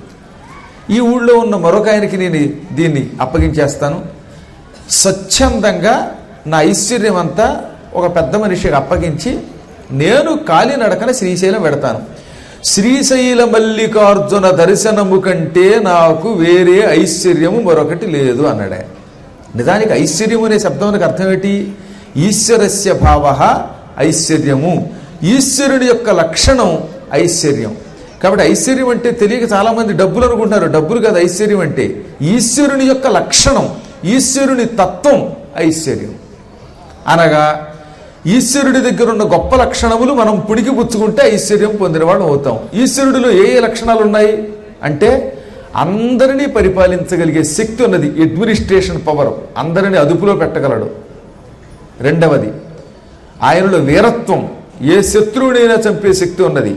ఈ ఊళ్ళో ఉన్న మరొక ఆయనకి నేను దీన్ని అప్పగించేస్తాను, స్వచ్ఛందంగా నా ఐశ్వర్యం అంతా ఒక పెద్ద మనిషికి అప్పగించి నేను కాలినడకన శ్రీశైలం వెడతాను, శ్రీశైల మల్లికార్జున దర్శనము కంటే నాకు వేరే ఐశ్వర్యము మరొకటి లేదు అన్నాడు. నిజానికి ఐశ్వర్యము అనే శబ్దానికి అర్థం ఏంటి? ఈశ్వరస్య భావ ఐశ్వర్యము, ఈశ్వరుడి యొక్క లక్షణం ఐశ్వర్యం. కాబట్టి ఐశ్వర్యం అంటే తెలియక చాలా మంది డబ్బులు అనుకుంటున్నారు, డబ్బులు కాదు ఐశ్వర్యం అంటే, ఈశ్వరుని యొక్క లక్షణం, ఈశ్వరుని తత్వం ఐశ్వర్యం. అనగా ఈశ్వరుడి దగ్గర ఉన్న గొప్ప లక్షణములు మనం పుడికి పుచ్చుకుంటే ఐశ్వర్యం పొందిన వాడు అవుతాం. ఈశ్వరుడిలో ఏ ఏ లక్షణాలు ఉన్నాయి అంటే, అందరినీ పరిపాలించగలిగే శక్తి ఉన్నది, అడ్మినిస్ట్రేషన్ పవర్, అందరినీ అదుపులో పెట్టగలడు. రెండవది, ఆయనలో వీరత్వం, ఏ శత్రువునైనా చంపే శక్తి ఉన్నది,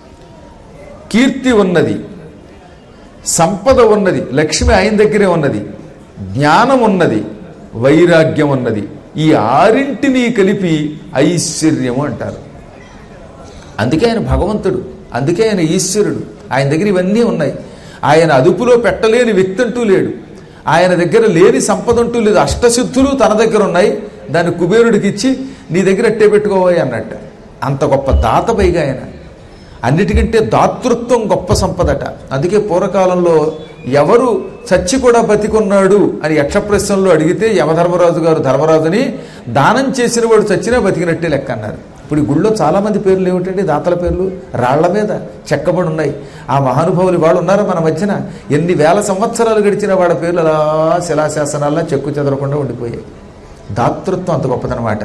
కీర్తి ఉన్నది, సంపద ఉన్నది, లక్ష్మి ఆయన దగ్గరే ఉన్నది, జ్ఞానం ఉన్నది, వైరాగ్యం ఉన్నది. ఈ ఆరింటిని కలిపి ఐశ్వర్యము అంటారు. అందుకే ఆయన భగవంతుడు, అందుకే ఆయన ఈశ్వరుడు, ఆయన దగ్గర ఇవన్నీ ఉన్నాయి. ఆయన అదుపులో పెట్టలేని వ్యక్తి అంటూ లేడు, ఆయన దగ్గర లేని సంపద అంటూ లేదు. అష్టసిద్ధులు తన దగ్గర ఉన్నాయి, దాన్ని కుబేరుడికి ఇచ్చి నీ దగ్గర అట్టే పెట్టుకోవాలి అన్నట్టు. అంత గొప్ప దాత పైగా ఆయన. అన్నిటికంటే దాతృత్వం గొప్ప సంపదట. అందుకే పూర్వకాలంలో ఎవరు చచ్చి కూడా బతికున్నాడు అని యక్షప్రశ్నలో అడిగితే యమధర్మరాజు గారు ధర్మరాజుని దానం చేసిన వాడు చచ్చినా బతికినట్టే లెక్క అన్నారు. ఇప్పుడు ఈ గుళ్ళో చాలా మంది పేర్లు ఏమిటండి, దాతల పేర్లు రాళ్ల మీద చెక్కబడి ఉన్నాయి. ఆ మహానుభావులు వాళ్ళు ఉన్నారా మన మధ్యన? ఎన్ని వేల సంవత్సరాలు గడిచిన వాళ్ళ పేర్లు అలా శిలాశాసనాల్లో చెక్కు చెదరకుండా ఉండిపోయాయి. దాతృత్వం అంత గొప్పదనమాట.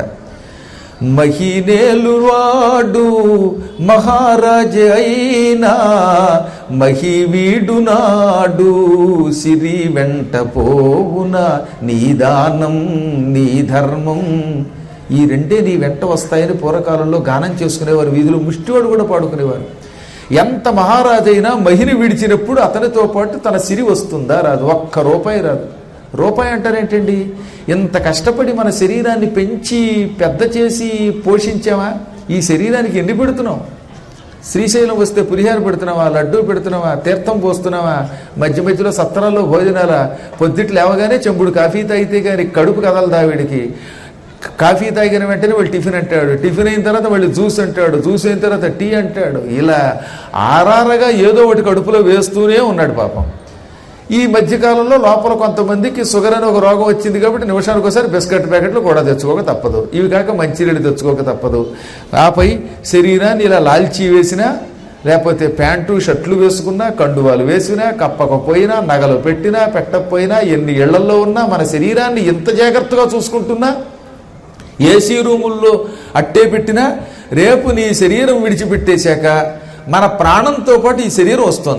మహినేలువాడు మహారాజే అయినా మహివీడు నాడు సిరి వెంట పోవున నీ దానం నీ ధర్మం, ఈ రెండే నీ వెంట వస్తాయని పూర్వకాలంలో గానం చేసుకునేవారు. వీధిలో ముష్టివాడు కూడా పాడుకునేవారు. ఎంత మహారాజైనా మహిని విడిచినప్పుడు అతనితో పాటు తన సిరి వస్తుందా? రాదు. ₹1 రాదు. రూపాయి అంటారేంటండి? ఇంత కష్టపడి మన శరీరాన్ని పెంచి పెద్ద చేసి పోషించామా? ఈ శరీరానికి ఎన్ని పెడుతున్నాం? శ్రీశైలం వస్తే పులిహార పెడుతున్నావా, లడ్డూ పెడుతున్నావా, తీర్థం పోస్తున్నావా, మధ్య మధ్యలో సత్రాల్లో భోజనాల, పొద్దుట్లు లేవగానే చెంబుడు కాఫీ తాగితే కానీ కడుపు కదలదా వీడికి. కాఫీ తాగిన వెంటనే వాళ్ళు టిఫిన్ అంటాడు, టిఫిన్ అయిన తర్వాత వాళ్ళు జ్యూస్ అంటాడు, జ్యూస్ అయిన తర్వాత టీ అంటాడు. ఇలా ఆరారగా ఏదో ఒకటి కడుపులో వేస్తూనే ఉన్నాడు పాపం. ఈ మధ్యకాలంలో లోపల కొంతమందికి షుగర్ అని ఒక రోగం వచ్చింది కాబట్టి నిమిషానికి ఒకసారి బిస్కెట్ ప్యాకెట్లు కూడా తెచ్చుకోక తప్పదు. ఇవి కాక మంచినీళ్ళు తెచ్చుకోక తప్పదు. ఆపై శరీరాన్ని ఇలా లాల్చీ వేసినా, లేకపోతే ప్యాంటు షర్ట్లు వేసుకున్నా, కండువాలు వేసినా, కప్పకపోయినా, నగలు పెట్టినా పెట్టకపోయినా, ఎన్ని ఇళ్లల్లో ఉన్నా మన శరీరాన్ని ఎంత జాగ్రత్తగా చూసుకుంటున్నా, ఏసీ రూముల్లో అట్టే పెట్టినా, రేపు నీ శరీరం విడిచిపెట్టేశాక మన ప్రాణంతో పాటు ఈ శరీరం వస్తుందా?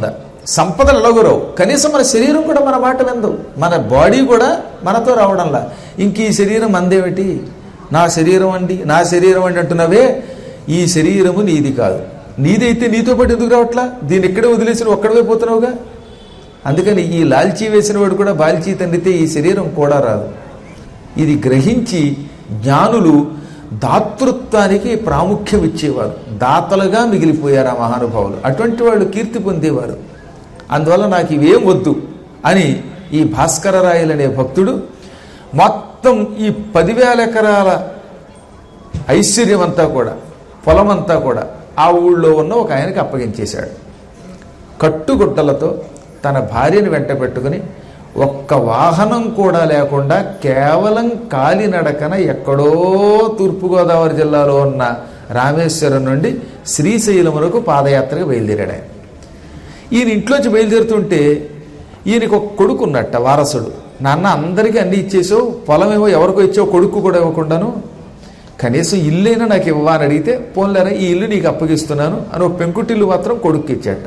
సంపదలు ఎలాగోరావు, కనీసం మన శరీరం కూడా మన మాట విందు, మన బాడీ కూడా మనతో రావడంలా. ఇంక ఈ శరీరం మందేమిటి, నా శరీరం అండి నా శరీరం అండి అంటున్నావే, ఈ శరీరము నీది కాదు. నీదైతే నీతో పాటు ఎందుకు రావట్లా? దీన్ని ఇక్కడే వదిలేసి ఒక్కడవే పోతున్నావుగా. అందుకని ఈ లాల్చీ వేసిన వాడు కూడా బాల్చీ తండ్రితే ఈ శరీరం కూడా రాదు. ఇది గ్రహించి జ్ఞానులు దాతృత్వానికి ప్రాముఖ్యం ఇచ్చేవారు, దాతలుగా మిగిలిపోయారు ఆ మహానుభావులు. అటువంటి వాళ్ళు కీర్తి పొందేవారు. అందువల్ల నాకు ఇవేం వద్దు అని ఈ భాస్కరరాయలనే భక్తుడు మొత్తం ఈ 10,000 ఎకరాల ఐశ్వర్యం అంతా కూడా, పొలమంతా కూడా ఆ ఊళ్ళో ఉన్న ఒక ఆయనకి అప్పగించేశాడు. కట్టుగుట్టలతో తన భార్యను వెంట పెట్టుకుని ఒక్క వాహనం కూడా లేకుండా కేవలం కాలినడకన ఎక్కడో తూర్పుగోదావరి జిల్లాలో ఉన్న రామేశ్వరం నుండి శ్రీశైలమునకు పాదయాత్రకు బయలుదేరాడు ఆయన. ఈయన ఇంట్లోంచి బయలుదేరుతుంటే ఈయనకు ఒక కొడుకు ఉన్నట్ట, వారసుడు. నాన్న అందరికీ అన్ని ఇచ్చేసావు, పొలమేమో ఎవరికో ఇచ్చావు, కొడుకు కూడా ఇవ్వకుండాను, కనీసం ఇల్లైనా నాకు ఇవ్వా అని అడిగితే, పోన్లేరా ఈ ఇల్లు నీకు అప్పగిస్తున్నాను అని ఒక పెంకుటిల్లు మాత్రం కొడుకు ఇచ్చాట.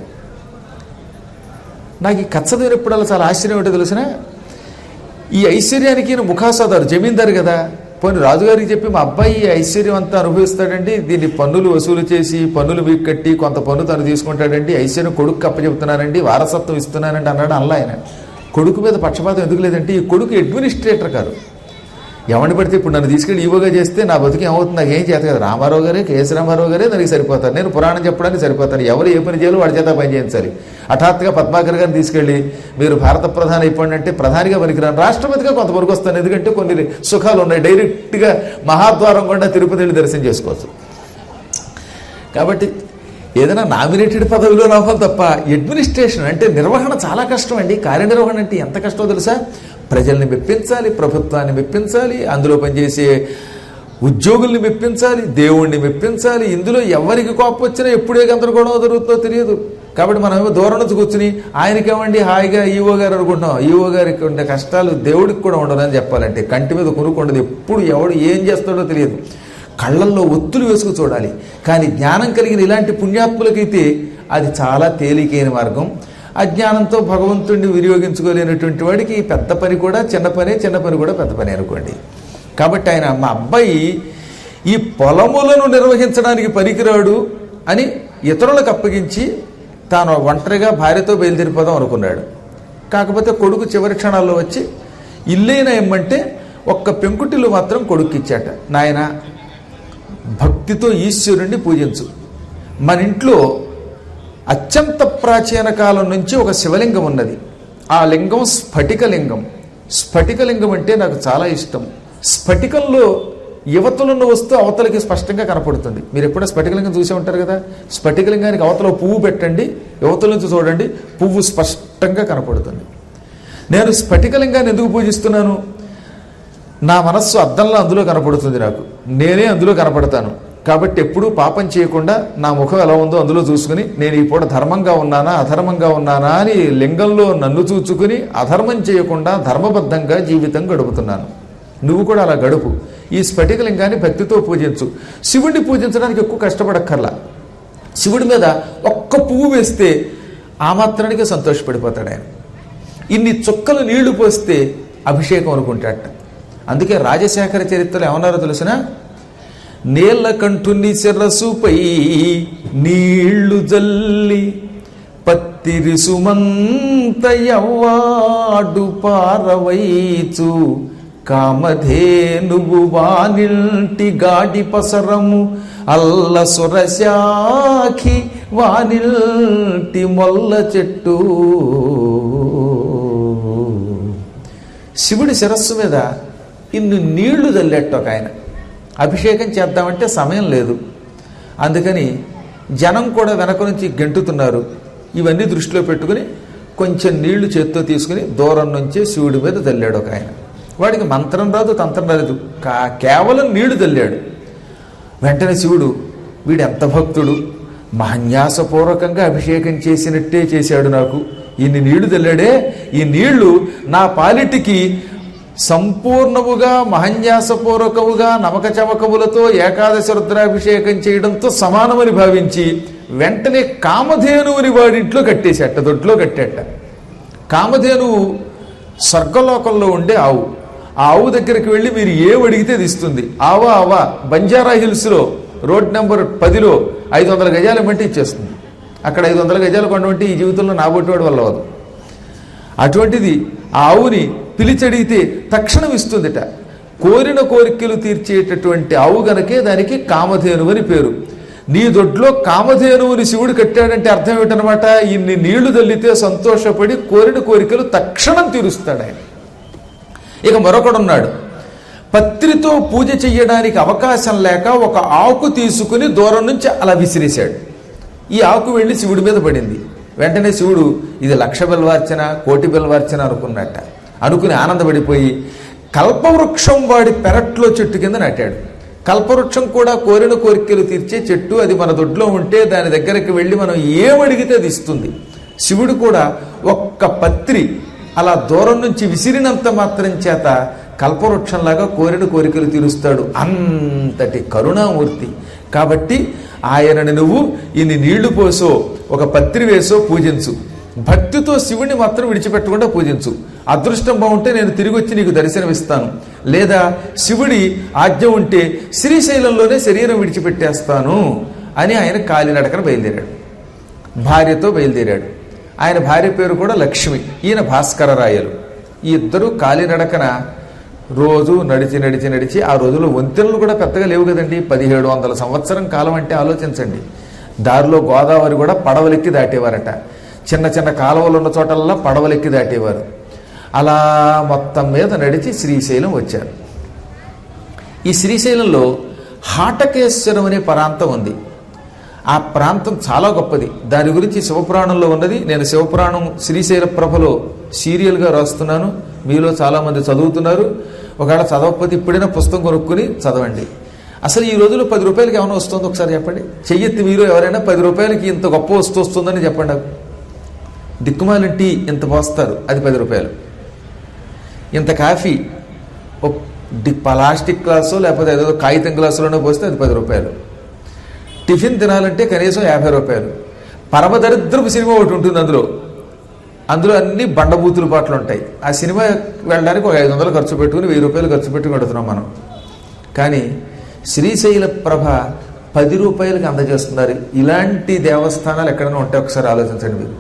నాకు ఈ కథ చదివినప్పుడల్లా చాలా ఆశ్చర్యం ఏంటో తెలిసిన, ఈ ఐశ్వర్యానికి ఈయన ముఖాసాదారు, జమీందారు కదా. పోనీ రాజుగారికి చెప్పి మా అబ్బాయి ఐశ్వర్యం అంతా అనుభవిస్తాడండి, దీన్ని పన్నులు వసూలు చేసి పన్నులు మీకు కట్టి కొంత పన్ను తను తీసుకుంటాడండి, ఐశ్వర్యం కొడుకు అప్పచెప్తున్నానండి, వారసత్వం ఇస్తున్నానండి అన్నాడు. అలా ఆయన కొడుకు మీద పక్షపాతం ఎందుకు లేదంటే, ఈ కొడుకు అడ్మినిస్ట్రేటర్ గారు. ఎవరిని పడితే ఇప్పుడు నన్ను తీసుకెళ్ళి ఈవోగా చేస్తే నా బతుకు ఏమవుతుంది, నాకు ఏం చేత కదా. రామారావు గారే, కేఎస్ రామారావు గారే దానికి సరిపోతారు, నేను పురాణం చెప్పడానికి సరిపోతాను. ఎవరు ఏ పని చేయాలో వాడి చేత పని చేయించాలి. హఠాత్తుగా పద్మాకర్ గారిని తీసుకెళ్ళి మీరు భారత ప్రధాని అయిపోండి అంటే ప్రధానిగా పనికిరాను, రాష్ట్రపతిగా కొంతవరకు వస్తాను. ఎందుకంటే కొన్ని సుఖాలు ఉన్నాయి, డైరెక్ట్గా మహాద్వారం కూడా తిరుపతి వెళ్ళి దర్శనం చేసుకోవచ్చు. కాబట్టి ఏదైనా నామినేటెడ్ పదవిలో రావాలి తప్ప అడ్మినిస్ట్రేషన్ అంటే నిర్వహణ చాలా కష్టం అండి. కార్యనిర్వహణ అంటే ఎంత కష్టమో తెలుసా? ప్రజల్ని మెప్పించాలి, ప్రభుత్వాన్ని మెప్పించాలి, అందులో పనిచేసే ఉద్యోగుల్ని మెప్పించాలి, దేవుణ్ణి మెప్పించాలి. ఇందులో ఎవరికి కోపం వచ్చినా ఎప్పుడే గందరగోళం జరుగుతుందో తెలియదు. కాబట్టి మనం ఏమో దూరం నుంచి కూర్చుని ఆయనకేమండి హాయిగా ఈవో గారు అనుకుంటున్నాం. ఈవో గారికి ఉండే కష్టాలు దేవుడికి కూడా ఉండదని చెప్పాలంటే, కంటి మీద కొనుక్కుండదు, ఎప్పుడు ఎవడు ఏం చేస్తాడో తెలియదు. కళ్ళల్లో ఒత్తులు వేసుకు చూడాలి. కానీ జ్ఞానం కలిగిన ఇలాంటి పుణ్యాత్ములకైతే అది చాలా తేలికైన మార్గం. అజ్ఞానంతో భగవంతుడిని వినియోగించుకోలేనటువంటి వాడికి పెద్ద పని కూడా చిన్న పనే, చిన్న పని కూడా పెద్ద పని అనుకోండి. కాబట్టి ఆయన మా అబ్బాయి ఈ పొలములను నిర్వహించడానికి పనికిరాడు అని ఇతరులకు అప్పగించి తాను ఒంటరిగా భార్యతో బయలుదేరిపోదాం అనుకున్నాడు. కాకపోతే కొడుకు చివరి క్షణాల్లో వచ్చి ఇల్లైనా ఇమ్మంటే ఒక్క పెంకుటిల్లు మాత్రం కొడుకు ఇచ్చాట. నాయన భక్తితో ఈశ్వరుణ్ణి పూజించు. మన ఇంట్లో అత్యంత ప్రాచీన కాలం నుంచి ఒక శివలింగం ఉన్నది. ఆ లింగం స్ఫటికలింగం. స్ఫటికలింగం అంటే నాకు చాలా ఇష్టం. స్ఫటికంలో యువతలున్న వస్తువు అవతలకి స్పష్టంగా కనపడుతుంది. మీరు ఎప్పుడో స్ఫటికలింగం చూసే ఉంటారు కదా. స్ఫటికలింగానికి అవతల పువ్వు పెట్టండి, యువతల నుంచి చూడండి, పువ్వు స్పష్టంగా కనపడుతుంది. నేను స్ఫటికలింగాన్ని ఎందుకు పూజిస్తున్నాను? నా మనస్సు అద్దంలో అందులో కనపడుతుంది, నాకు నేనే అందులో కనపడతాను. కాబట్టి ఎప్పుడూ పాపం చేయకుండా నా ముఖం ఎలా ఉందో అందులో చూసుకుని నేను ఈ పూట ధర్మంగా ఉన్నానా అధర్మంగా ఉన్నానా అని లింగంలో నన్ను చూచుకుని అధర్మం చేయకుండా ధర్మబద్ధంగా జీవితం గడుపుతున్నాను. నువ్వు కూడా అలా గడుపు. ఈ స్ఫటికలింగాన్ని భక్తితో పూజించు. శివుడిని పూజించడానికి ఎక్కువ కష్టపడక్కర్లా. శివుడి మీద ఒక్క పువ్వు వేస్తే ఆ మాత్రానికి సంతోషపడిపోతాడు ఆయన. ఇన్ని చుక్కలు నీళ్లు పోస్తే అభిషేకం అనుకుంటాట. అందుకే రాజశేఖర చరిత్రలో ఏమన్నారో తెలిసిన, నీలకంఠుని శిరసుపై నీళ్లు జల్లి పత్తిరి సుమంత యవ్వాడు పారవైచు కామధేనువు వానిల్టి గాడి పసరము అల్ల సురశాఖి వానిల్టి మొల్ల చెట్టు. శివుడి శిరస్సు మీద ఇన్ని నీళ్లు జల్లేట్టు ఒక ఆయన. అభిషేకం చేద్దామంటే సమయం లేదు. అందుకని జనం కూడా వెనక నుంచి గెంటుతున్నారు. ఇవన్నీ దృష్టిలో పెట్టుకుని కొంచెం నీళ్లు చేత్తో తీసుకుని దూరం నుంచే శివుడి మీద జల్లాడు ఒక ఆయన. వాడికి మంత్రం రాదు, తంత్రం రాదు, కేవలం నీళ్లు జల్లాడు. వెంటనే శివుడు, వీడు ఎంత భక్తుడు, మహన్యాసపూర్వకంగా అభిషేకం చేసినట్టే చేశాడు, నాకు ఇన్ని నీళ్లు జల్లాడే, ఈ నీళ్లు నా పాలిటికి సంపూర్ణముగా మహన్యాసపూర్వకముగా నమక చమకములతో ఏకాదశ రుద్రాభిషేకం చేయడంతో సమానమని భావించి వెంటనే కామధేనువుని వాడింట్లో కట్టేసేట, దొడ్లో కట్టేట. కామధేనువు స్వర్గలోకంలో ఉండే ఆవు. ఆ ఆవు దగ్గరికి వెళ్ళి మీరు అడిగితే అది ఇస్తుంది. ఆవా బంజారా హిల్స్లో రోడ్ నెంబర్ 10లో 500 గజాలు ఇవ్వంటే ఇచ్చేస్తుంది. అక్కడ 500 గజాలు కొనవంటే ఈ జీవితంలో నాబొట్టివాడు వల్ల అవ్వదు. అటువంటిది ఆ ఆవుని పిలిచడిగితే తక్షణం ఇస్తుందిట. కోరిన కోరికలు తీర్చేటటువంటి ఆవు గనకే దానికి కామధేనువు అని పేరు. నీ దొడ్లో కామధేనువుని శివుడు కట్టాడంటే అర్థం ఏమిటనమాట? ఇన్ని నీళ్లు తల్లితే సంతోషపడి కోరిన కోరికలు తక్షణం తీరుస్తాడు ఆయన. ఇక మరొకడున్నాడు, పత్రితో పూజ చెయ్యడానికి అవకాశం లేక ఒక ఆకు తీసుకుని దూరం నుంచి అలా విసిరేశాడు. ఈ ఆకు వెళ్ళి శివుడి మీద పడింది. వెంటనే శివుడు ఇది 1,00,000 బిల్వార్చన, 1,00,000 బిల్వార్చన అనుకున్నట్ట. అనుకుని ఆనందపడిపోయి కల్పవృక్షం వాడి పెరట్లో చెట్టు కింద నాటాడు. కల్పవృక్షం కూడా కోరిన కోరికలు తీర్చే చెట్టు. అది మన దొడ్లో ఉంటే దాని దగ్గరికి వెళ్ళి మనం ఏమడిగితే అది ఇస్తుంది. శివుడు కూడా ఒక్క పత్రి అలా దూరం నుంచి విసిరినంత మాత్రం చేత కల్పవృక్షంలాగా కోరిన కోరికలు తీరుస్తాడు. అంతటి కరుణామూర్తి. కాబట్టి ఆయనని నువ్వు ఇన్ని నీళ్లు పోసో, ఒక పత్రి వేసో పూజించు. భక్తితో శివుణ్ణి మాత్రం విడిచిపెట్టకుండా పూజించు. అదృష్టం బాగుంటే నేను తిరిగి వచ్చి నీకు దర్శనమిస్తాను, లేదా శివుడి ఆజ్ఞ ఉంటే శ్రీశైలంలోనే శరీరం విడిచిపెట్టేస్తాను అని ఆయన కాలినడకన బయలుదేరాడు. భార్యతో బయలుదేరాడు. ఆయన భార్య పేరు కూడా లక్ష్మి, ఈయన భాస్కరరాయలు. ఈ ఇద్దరు కాలినడకన రోజు నడిచి నడిచి నడిచి, ఆ రోజుల్లో వంతెనలు కూడా పెద్దగా లేవు కదండి. 1700 సంవత్సరం కాలం అంటే ఆలోచించండి. దారిలో గోదావరి కూడా పడవలెక్కి దాటేవారట. చిన్న చిన్న కాలువలు ఉన్న చోటల్లా పడవలెక్కి దాటేవారు. అలా మొత్తం మీద నడిచి శ్రీశైలం వచ్చారు. ఈ శ్రీశైలంలో హాటకేశ్వరం అనే ప్రాంతం ఉంది. ఆ ప్రాంతం చాలా గొప్పది. దాని గురించి శివపురాణంలో ఉన్నది. నేను శివపురాణం శ్రీశైల ప్రభలో సీరియల్గా రాస్తున్నాను. మీలో చాలామంది చదువుతున్నారు. ఒకవేళ చదవకపోతే ఇప్పుడైనా పుస్తకం కొనుక్కుని చదవండి. అసలు ఈ రోజుల్లో 10 రూపాయలకి ఏమైనా వస్తుందో ఒకసారి చెప్పండి. చెయ్యెత్తి మీరు ఎవరైనా 10 రూపాయలకి ఇంత గొప్ప వస్తువు వస్తుందని చెప్పండి. దిక్కుమాలిన టీ ఇంత పోస్తారు, అది 10 రూపాయలు. ఇంత కాఫీ ప్లాస్టిక్ గ్లాసు లేకపోతే ఏదో కాగితం గ్లాసులోనే పోస్తే అది 10 రూపాయలు. టిఫిన్ తినాలంటే కనీసం 50 రూపాయలు. పరమదరిద్రపు సినిమా ఒకటి ఉంటుంది. అందులో అన్ని బండబూతులు పాటలు ఉంటాయి. ఆ సినిమా వెళ్ళడానికి ఒక 500 ఖర్చు పెట్టుకుని 1000 రూపాయలు ఖర్చు పెట్టుకుని కడుతున్నాం మనం. కానీ శ్రీశైల ప్రభ 10 రూపాయలకి అందజేస్తున్నారు. ఇలాంటి దేవస్థానాలు ఎక్కడైనా ఉంటే ఒకసారి ఆలోచించండి మీరు.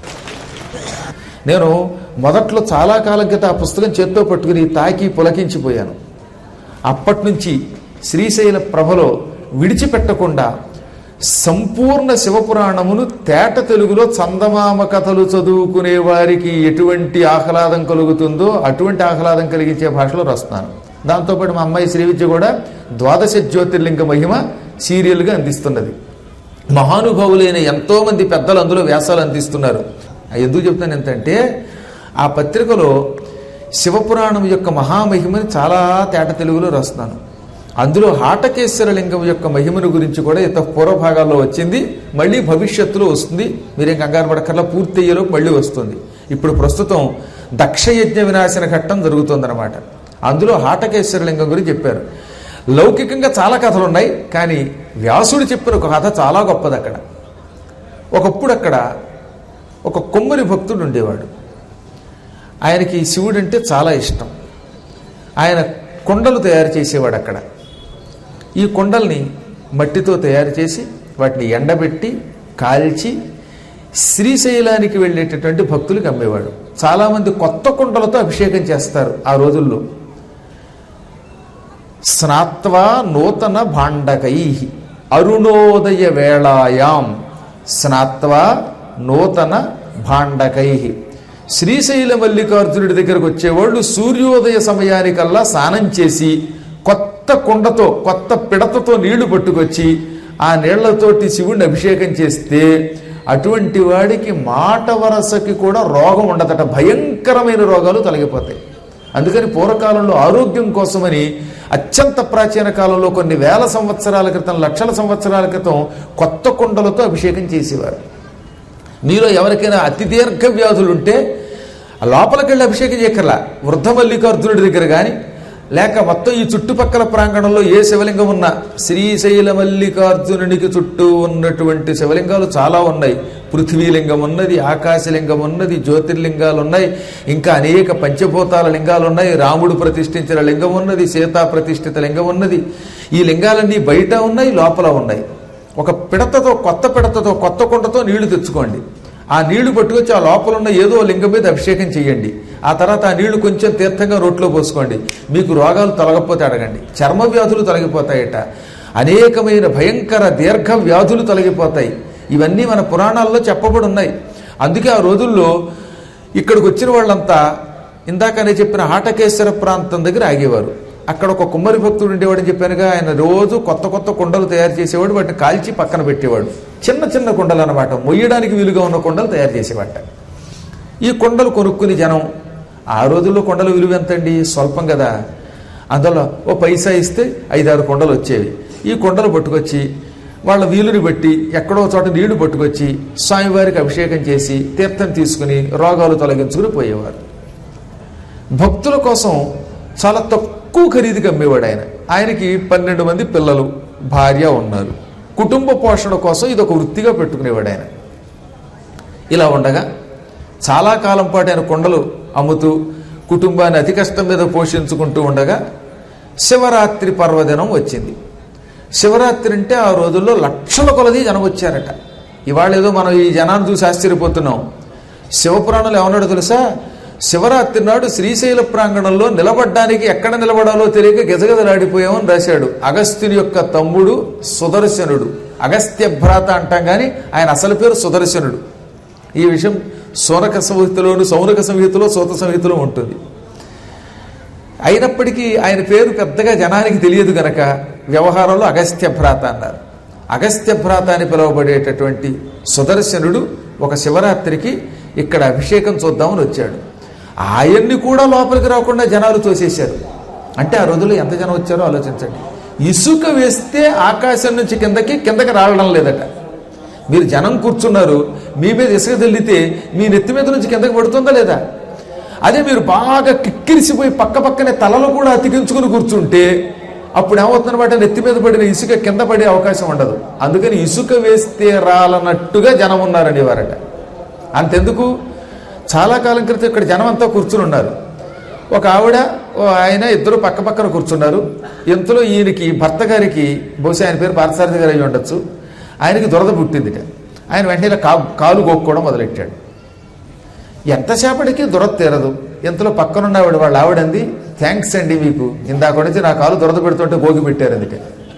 నేను మొదట్లో చాలా కాలం క్రితం ఆ పుస్తకం చేత్తో పట్టుకుని తాకి పులకించిపోయాను. అప్పటి నుంచి శ్రీశైల ప్రభలో విడిచిపెట్టకుండా సంపూర్ణ శివపురాణమును తేట తెలుగులో చందమామ కథలు చదువుకునే వారికి ఎటువంటి ఆహ్లాదం కలుగుతుందో అటువంటి ఆహ్లాదం కలిగించే భాషలో రాస్తున్నాను. దాంతోపాటు మా అమ్మాయి శ్రీవిద్య కూడా 12 జ్యోతిర్లింగ మహిమ సీరియల్గా అందిస్తున్నది. మహానుభావులైన ఎంతో మంది పెద్దలు అందులో వ్యాసాలు అందిస్తున్నారు. ఎందుకు చెప్తాను ఎంతంటే, ఆ పత్రికలో శివపురాణం యొక్క మహామహిమని చాలా తేట తెలుగులో రాస్తున్నాను. అందులో హాటకేశ్వర లింగం యొక్క మహిమను గురించి కూడా ఇంత పూర్వభాగాల్లో వచ్చింది. మళ్ళీ భవిష్యత్తులో వస్తుంది. మీరేం కంగారు పడకల్లా పూర్తి అయ్యేలోపు మళ్ళీ వస్తుంది. ఇప్పుడు ప్రస్తుతం దక్షయజ్ఞ వినాశన ఘట్టం జరుగుతుందన్నమాట. అందులో హాటకేశ్వర లింగం గురించి చెప్పారు. లౌకికంగా చాలా కథలు ఉన్నాయి, కానీ వ్యాసుడు చెప్పిన ఒక కథ చాలా గొప్పది. అక్కడ ఒకప్పుడు అక్కడ ఒక కొమ్మరి భక్తుడు ఉండేవాడు. ఆయనకి శివుడు అంటే చాలా ఇష్టం. ఆయన కొండలు తయారు చేసేవాడు అక్కడ. ఈ కొండల్ని మట్టితో తయారు చేసి వాటిని ఎండబెట్టి కాల్చి శ్రీశైలానికి వెళ్ళేటటువంటి భక్తులకు అమ్మేవాడు. చాలామంది కొత్త కొండలతో అభిషేకం చేస్తారు ఆ రోజుల్లో. స్నాత్వా నూతన భాండకై అరుణోదయ వేళాయాం స్నాత్వా నూతన భాండకై. శ్రీశైల మల్లికార్జునుడి దగ్గరకు వచ్చేవాళ్ళు సూర్యోదయ సమయానికల్లా స్నానం చేసి కొత్త కుండతో కొత్త పిడతతో నీళ్లు పట్టుకొచ్చి ఆ నీళ్లతోటి శివుడిని అభిషేకం చేస్తే అటువంటి వాడికి మాట వరసకి కూడా రోగం ఉండదట. భయంకరమైన రోగాలు తొలగిపోతాయి. అందుకని పూర్వకాలంలో ఆరోగ్యం కోసమని అత్యంత ప్రాచీన కాలంలో కొన్ని వేల సంవత్సరాల క్రితం, లక్షల సంవత్సరాల క్రితం కొత్త కుండలతో అభిషేకం చేసేవారు. మీలో ఎవరికైనా అతి దీర్ఘ వ్యాధులుంటే లోపలికి వెళ్ళి అభిషేకం చేయక్కర్లా. వృద్ధ మల్లికార్జునుడి దగ్గర కానీ లేక మొత్తం ఈ చుట్టుపక్కల ప్రాంగణంలో ఏ శివలింగం ఉన్నా, శ్రీశైల మల్లికార్జునునికి చుట్టూ ఉన్నటువంటి శివలింగాలు చాలా ఉన్నాయి. పృథ్వీలింగం ఉన్నది, ఆకాశలింగం ఉన్నది, జ్యోతిర్లింగాలు ఉన్నాయి, ఇంకా అనేక పంచభూతాల లింగాలు ఉన్నాయి, రాముడు ప్రతిష్ఠించిన లింగం ఉన్నది, సీతా ప్రతిష్ఠిత లింగం ఉన్నది. ఈ లింగాలన్నీ బయట ఉన్నాయి, లోపల ఉన్నాయి. ఒక పిడతతో, కొత్త పిడతతో, కొత్త కుండతో నీళ్లు తెచ్చుకోండి. ఆ నీళ్లు పట్టుకొచ్చి ఆ లోపల ఉన్న ఏదో లింగం మీద అభిషేకం చేయండి. ఆ తర్వాత ఆ నీళ్లు కొంచెం తీర్థంగా నోట్లో పోసుకోండి. మీకు రోగాలు తొలగకపోతే అడగండి. చర్మ వ్యాధులు తొలగిపోతాయట, అనేకమైన భయంకర దీర్ఘ వ్యాధులు తొలగిపోతాయి. ఇవన్నీ మన పురాణాల్లో చెప్పబడి ఉన్నాయి. అందుకే ఆ రోజుల్లో ఇక్కడికి వచ్చిన వాళ్ళంతా ఇందాకనే చెప్పిన ఆటకేశ్వర ప్రాంతం దగ్గర ఆగేవారు. అక్కడ ఒక కుమ్మరి భక్తుడు ఉండేవాడని చెప్పానుగా, ఆయన రోజు కొత్త కొత్త కుండలు తయారు చేసేవాడు, వాటిని కాల్చి పక్కన పెట్టేవాడు. చిన్న చిన్న కుండలు అన్నమాట, మొయ్యడానికి వీలుగా ఉన్న కుండలు తయారు చేసేవాట. ఈ కుండలు కొనుక్కుని జనం, ఆ రోజుల్లో కుండల విలువ ఎంతండి, స్వల్పం కదా, అందులో ఓ పైసా ఇస్తే 5-6 కుండలు వచ్చేవి. ఈ కుండలు పట్టుకొచ్చి వాళ్ళ వీలుని బట్టి ఎక్కడో చోట నీళ్లు పట్టుకొచ్చి స్వామివారికి అభిషేకం చేసి తీర్థం తీసుకుని రోగాలు తొలగించుకుని పోయేవారు. భక్తుల కోసం చాలా తక్కువ ఖరీదుకి అమ్మేవాడు ఆయన. ఆయనకి 12 మంది పిల్లలు, భార్య ఉన్నారు. కుటుంబ పోషణ కోసం ఇది ఒక వృత్తిగా పెట్టుకునేవాడు ఆయన. ఇలా ఉండగా చాలా కాలం పాటు ఆయన కుండలు అమ్ముతూ కుటుంబాన్ని అతి కష్టం మీద పోషించుకుంటూ ఉండగా శివరాత్రి పర్వదినం వచ్చింది. శివరాత్రి అంటే ఆ రోజుల్లో లక్షల కొలది జనం వచ్చారట. ఇవాళ ఏదో మనం ఈ జనాన్ని చూసి ఆశ్చర్యపోతున్నాం. శివపురాణాలు ఏమన్నాడో తెలుసా? శివరాత్రి నాడు శ్రీశైల ప్రాంగణంలో నిలబడ్డానికి ఎక్కడ నిలబడాలో తెలియక గజగజలాడిపోయామని రాశాడు. అగస్త్యుని యొక్క తమ్ముడు సుదర్శనుడు, అగస్త్య భ్రాత అంటాం కానీ ఆయన అసలు పేరు సుదర్శనుడు. ఈ విషయం సౌనక సంహితలోను, సౌనక సంహితలో, సూత సంహితలో ఉంటుంది. అయినప్పటికీ ఆయన పేరు పెద్దగా జనానికి తెలియదు గనక వ్యవహారంలో అగస్త్య భ్రాత అన్నారు. అగస్త్య భ్రాత అని పిలువబడేటటువంటి సుదర్శనుడు ఒక శివరాత్రికి ఇక్కడ అభిషేకం చూద్దామని వచ్చాడు. ఆయన్ని కూడా లోపలికి రాకుండా జనాలు తోసేశారు. అంటే ఆ రోజుల్లో ఎంత జనం వచ్చారో ఆలోచించండి. ఇసుక వేస్తే ఆకాశం నుంచి కిందకి రావడం లేదట. మీరు జనం కూర్చున్నారు, మీ మీద ఇసుక తల్లితే మీ నెత్తి మీద నుంచి కిందకి పడుతుందా లేదా? అదే మీరు బాగా కిక్కిరిసిపోయి పక్కనే తలలో కూడా అతికించుకుని కూర్చుంటే అప్పుడు ఏమవుతుందన్నమాట, నెత్తి మీద పడిన ఇసుక కింద పడే అవకాశం ఉండదు. అందుకని ఇసుక వేస్తే రాలన్నట్టుగా జనం ఉన్నారనేవారట. అంతెందుకు, చాలా కాలం క్రితం ఇక్కడ జనం అంతా కూర్చుని ఉన్నారు. ఒక ఆవిడ, ఆయన, ఇద్దరు పక్కన కూర్చున్నారు. ఇంతలో ఈయనకి, భర్త గారికి, బహుశా ఆయన పేరు పార్థసారథి గారు అయ్యి ఉండొచ్చు, ఆయనకి దురద పుట్టిందిట. ఆయన వెంటనే కాలు గోక్కోవడం మొదలెట్టాడు. ఎంతసేపటికి దురద తీరదు. ఇంతలో పక్కనున్న వాళ్ళ ఆవిడంది, థ్యాంక్స్ అండి, మీకు ఇందాక నుంచి నా కాలు దురద పెడుతుంటే గోగి పెట్టారు అందుకే.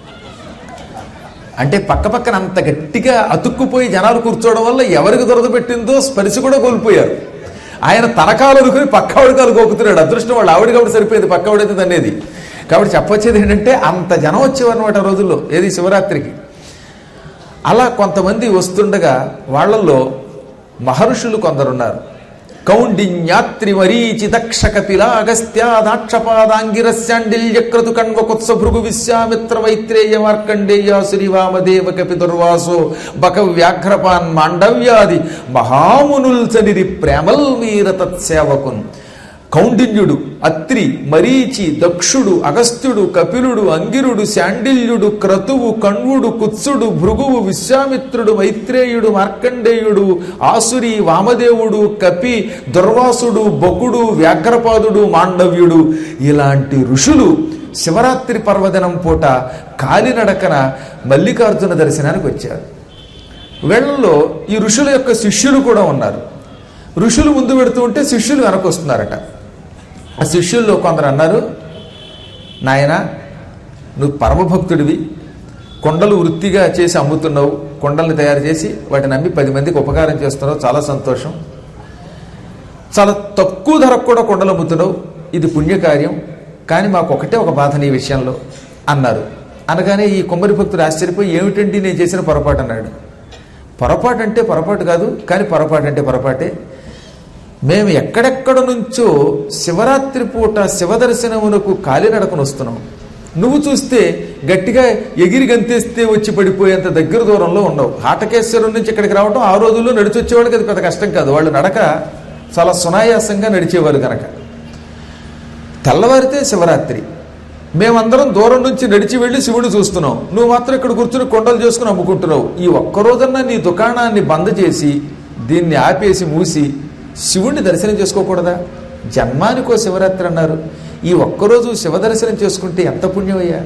అంటే పక్కన అంత గట్టిగా అతుక్కుపోయి జనాలు కూర్చోవడం వల్ల ఎవరికి దురద పెట్టిందో స్పరిశ కూడా కోల్పోయారు. ఆయన తన కాలు అనుకుని పక్కవాడి కాలు గోకుతున్నాడు. అదృష్టం వాళ్ళు ఆవిడ కాబట్టి సరిపోయింది, పక్కవాడైతే తనేది. కాబట్టి చెప్పొచ్చేది ఏంటంటే అంత జనం వచ్చేవారు అనమాట రోజుల్లో, ఏది శివరాత్రికి. అలా కొంతమంది వస్తుండగా వాళ్ళల్లో మహర్షులు కొందరున్నారు. కౌండిన్యాత్రి మరీచి దక్ష కపిల అగస్త్యాదాక్షపాదాంగిరస్యాండిల్యక్రతు కణ్వకుత్స భృగు విశ్వామిత్ర వైత్రేయ మార్కండేయ శ్రీవామదేవ కపి దుర్వాసో బక వ్యాఘ్రపాన్ మాండవ్యాది మహామునుల్చనిరి ప్రేమల్ వీర తత్సేవకున్. కౌండిన్యుడు, అత్రి, మరీచి, దక్షుడు, అగస్త్యుడు, కపిలుడు, అంగిరుడు, శాండిల్యుడు, క్రతువు, కణ్వుడు, కుత్సుడు, భృగువు, విశ్వామిత్రుడు, మైత్రేయుడు, మార్కండేయుడు, ఆసురి, వామదేవుడు, కపి, దుర్వాసుడు, బకుడు, వ్యాఘ్రపాదుడు, మాండవ్యుడు, ఇలాంటి ఋషులు శివరాత్రి పర్వదినం పూట కాలినడకన మల్లికార్జున దర్శనానికి వచ్చారు. వీళ్ళలో ఈ ఋషుల యొక్క శిష్యులు కూడా ఉన్నారు. ఋషులు ముందు పెడుతూ ఉంటే శిష్యులు వెనకొస్తున్నారట. ఆ శిష్యుల్లో కొందరు అన్నారు, నాయన నువ్వు పరమభక్తుడివి, కొండలు వృత్తిగా చేసి అమ్ముతున్నావు, కొండల్ని తయారు చేసి వాటిని అమ్మి 10 మందికి ఉపకారం చేస్తున్నావు, చాలా సంతోషం. చాలా తక్కువ ధరకు కూడా కొండలు అమ్ముతున్నావు, ఇది పుణ్యకార్యం. కానీ మాకు ఒకటే ఒక బాధ నీ విషయంలో అన్నారు. అనగానే ఈ కుమ్మరి భక్తుడు ఆశ్చర్యపోయి, ఏమిటండి నేను చేసిన పొరపాటు అన్నాడు. పొరపాటు అంటే పొరపాటు కాదు, కానీ పొరపాటు అంటే పొరపాటే. మేము ఎక్కడెక్కడ నుంచో శివరాత్రి పూట శివదర్శనమునకు కాలినడకను వస్తున్నాం. నువ్వు చూస్తే గట్టిగా ఎగిరి గంతేస్తే వచ్చి పడిపోయేంత దగ్గర దూరంలో ఉన్నావు. హాటకేశ్వరం నుంచి ఇక్కడికి రావడం ఆ రోజుల్లో నడిచి వచ్చేవాళ్ళకి అది పెద్ద కష్టం కాదు. వాళ్ళు నడక చాలా సునాయాసంగా నడిచేవారు కనుక. తెల్లవారితే శివరాత్రి, మేమందరం దూరం నుంచి నడిచి వెళ్ళి శివుడు చూస్తున్నాం, నువ్వు మాత్రం ఇక్కడ కూర్చుని కొండలు చేసుకుని అమ్ముకుంటున్నావు. ఈ ఒక్కరోజన్నా నీ దుకాణాన్ని బంద్ చేసి దీన్ని ఆపేసి మూసి శివుణ్ణి దర్శనం చేసుకోకూడదా? జన్మానికో శివరాత్రి అన్నారు. ఈ ఒక్కరోజు శివ దర్శనం చేసుకుంటే ఎంత పుణ్యమయ్యా.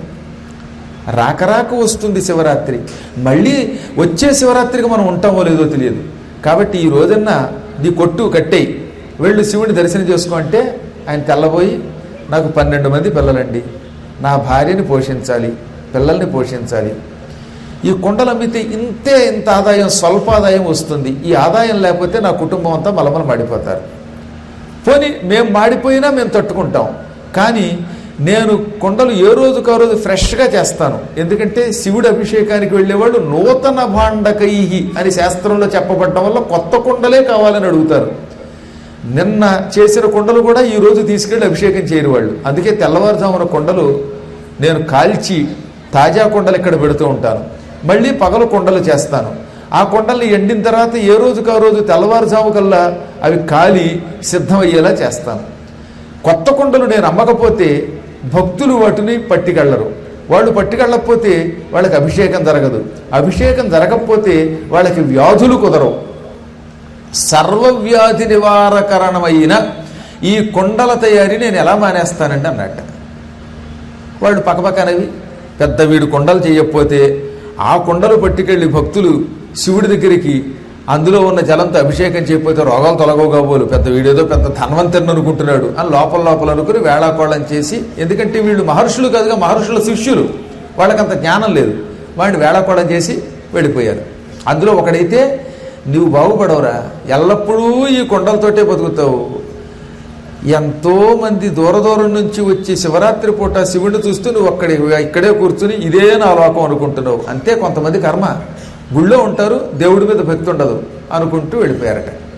రాకరాక వస్తుంది శివరాత్రి, మళ్ళీ వచ్చే శివరాత్రికి మనం ఉంటామో లేదో తెలియదు. కాబట్టి ఈ రోజన్నా నీ కొట్టు కట్టేయి, వెళ్ళు శివుని దర్శనం చేసుకో అంటే ఆయన తెల్లబోయి, నాకు 12 మంది పిల్లలండి, నా భార్యని పోషించాలి, పిల్లల్ని పోషించాలి, ఈ కొండలు అమ్మితే ఇంత ఆదాయం, స్వల్ప ఆదాయం వస్తుంది, ఈ ఆదాయం లేకపోతే నా కుటుంబం అంతా మలమల మాడిపోతారు. పోనీ మేము మాడిపోయినా మేము తట్టుకుంటాం, కానీ నేను కొండలు ఏ రోజుకు ఆ రోజు ఫ్రెష్గా చేస్తాను. ఎందుకంటే శివుడి అభిషేకానికి వెళ్ళేవాళ్ళు నూతన భాండకైహి అని శాస్త్రంలో చెప్పబడటం వల్ల కొత్త కొండలే కావాలని అడుగుతారు. నిన్న చేసిన కొండలు కూడా ఈ రోజు తీసుకెళ్ళి అభిషేకం చేయరు వాళ్ళు. అందుకే తెల్లవారుజామున కొండలు నేను కాల్చి తాజా కొండలు ఇక్కడ పెడుతూ ఉంటాను. మళ్ళీ పగలు కొండలు చేస్తాను. ఆ కొండల్ని ఎండిన తర్వాత ఏ రోజుకు ఆ రోజు తెల్లవారుజాము కల్లా అవి కాలి సిద్ధమయ్యేలా చేస్తాను. కొత్త కొండలు నేను అమ్మకపోతే భక్తులు వాటిని పట్టుకెళ్లరు. వాళ్ళు పట్టుకెళ్ళకపోతే వాళ్ళకి అభిషేకం జరగదు. అభిషేకం జరగకపోతే వాళ్ళకి వ్యాధులు కుదరవు. సర్వవ్యాధి నివారకరణమైన ఈ కొండల తయారీ నేను ఎలా మానేస్తానండి అన్నట్టు. వాళ్ళు పక్కపక్కనవి పెద్ద వీడు కొండలు చేయకపోతే ఆ కొండలు పట్టుకెళ్ళి భక్తులు శివుడి దగ్గరికి అందులో ఉన్న జలంతో అభిషేకం చేయకపోతే రోగాలు తొలగోగాబోలు, పెద్ద వీడేదో పెద్ద ధన్వంతరిని అనుకుంటున్నాడు అని లోపల అనుకుని వేళాకోళం చేసి, ఎందుకంటే వీళ్ళు మహర్షులు కాదుగా, మహర్షుల శిష్యులు, వాళ్ళకంత జ్ఞానం లేదు, వాడిని వేళాకోళం చేసి వెళ్ళిపోయారు. అందులో ఒకడైతే, నువ్వు బాగుపడవురా, ఎల్లప్పుడూ ఈ కొండలతోటే బతుకుతావు, ఎంతోమంది దూరం నుంచి వచ్చి శివరాత్రి పూట శివుడిని చూస్తూ నువ్వు ఇక్కడే కూర్చుని ఇదే నా లోకం అనుకుంటున్నావు. అంతే, కొంతమంది కర్మ, గుళ్ళో ఉంటారు, దేవుడి మీద భక్తి ఉండదు అనుకుంటూ వెళ్ళిపోయారట.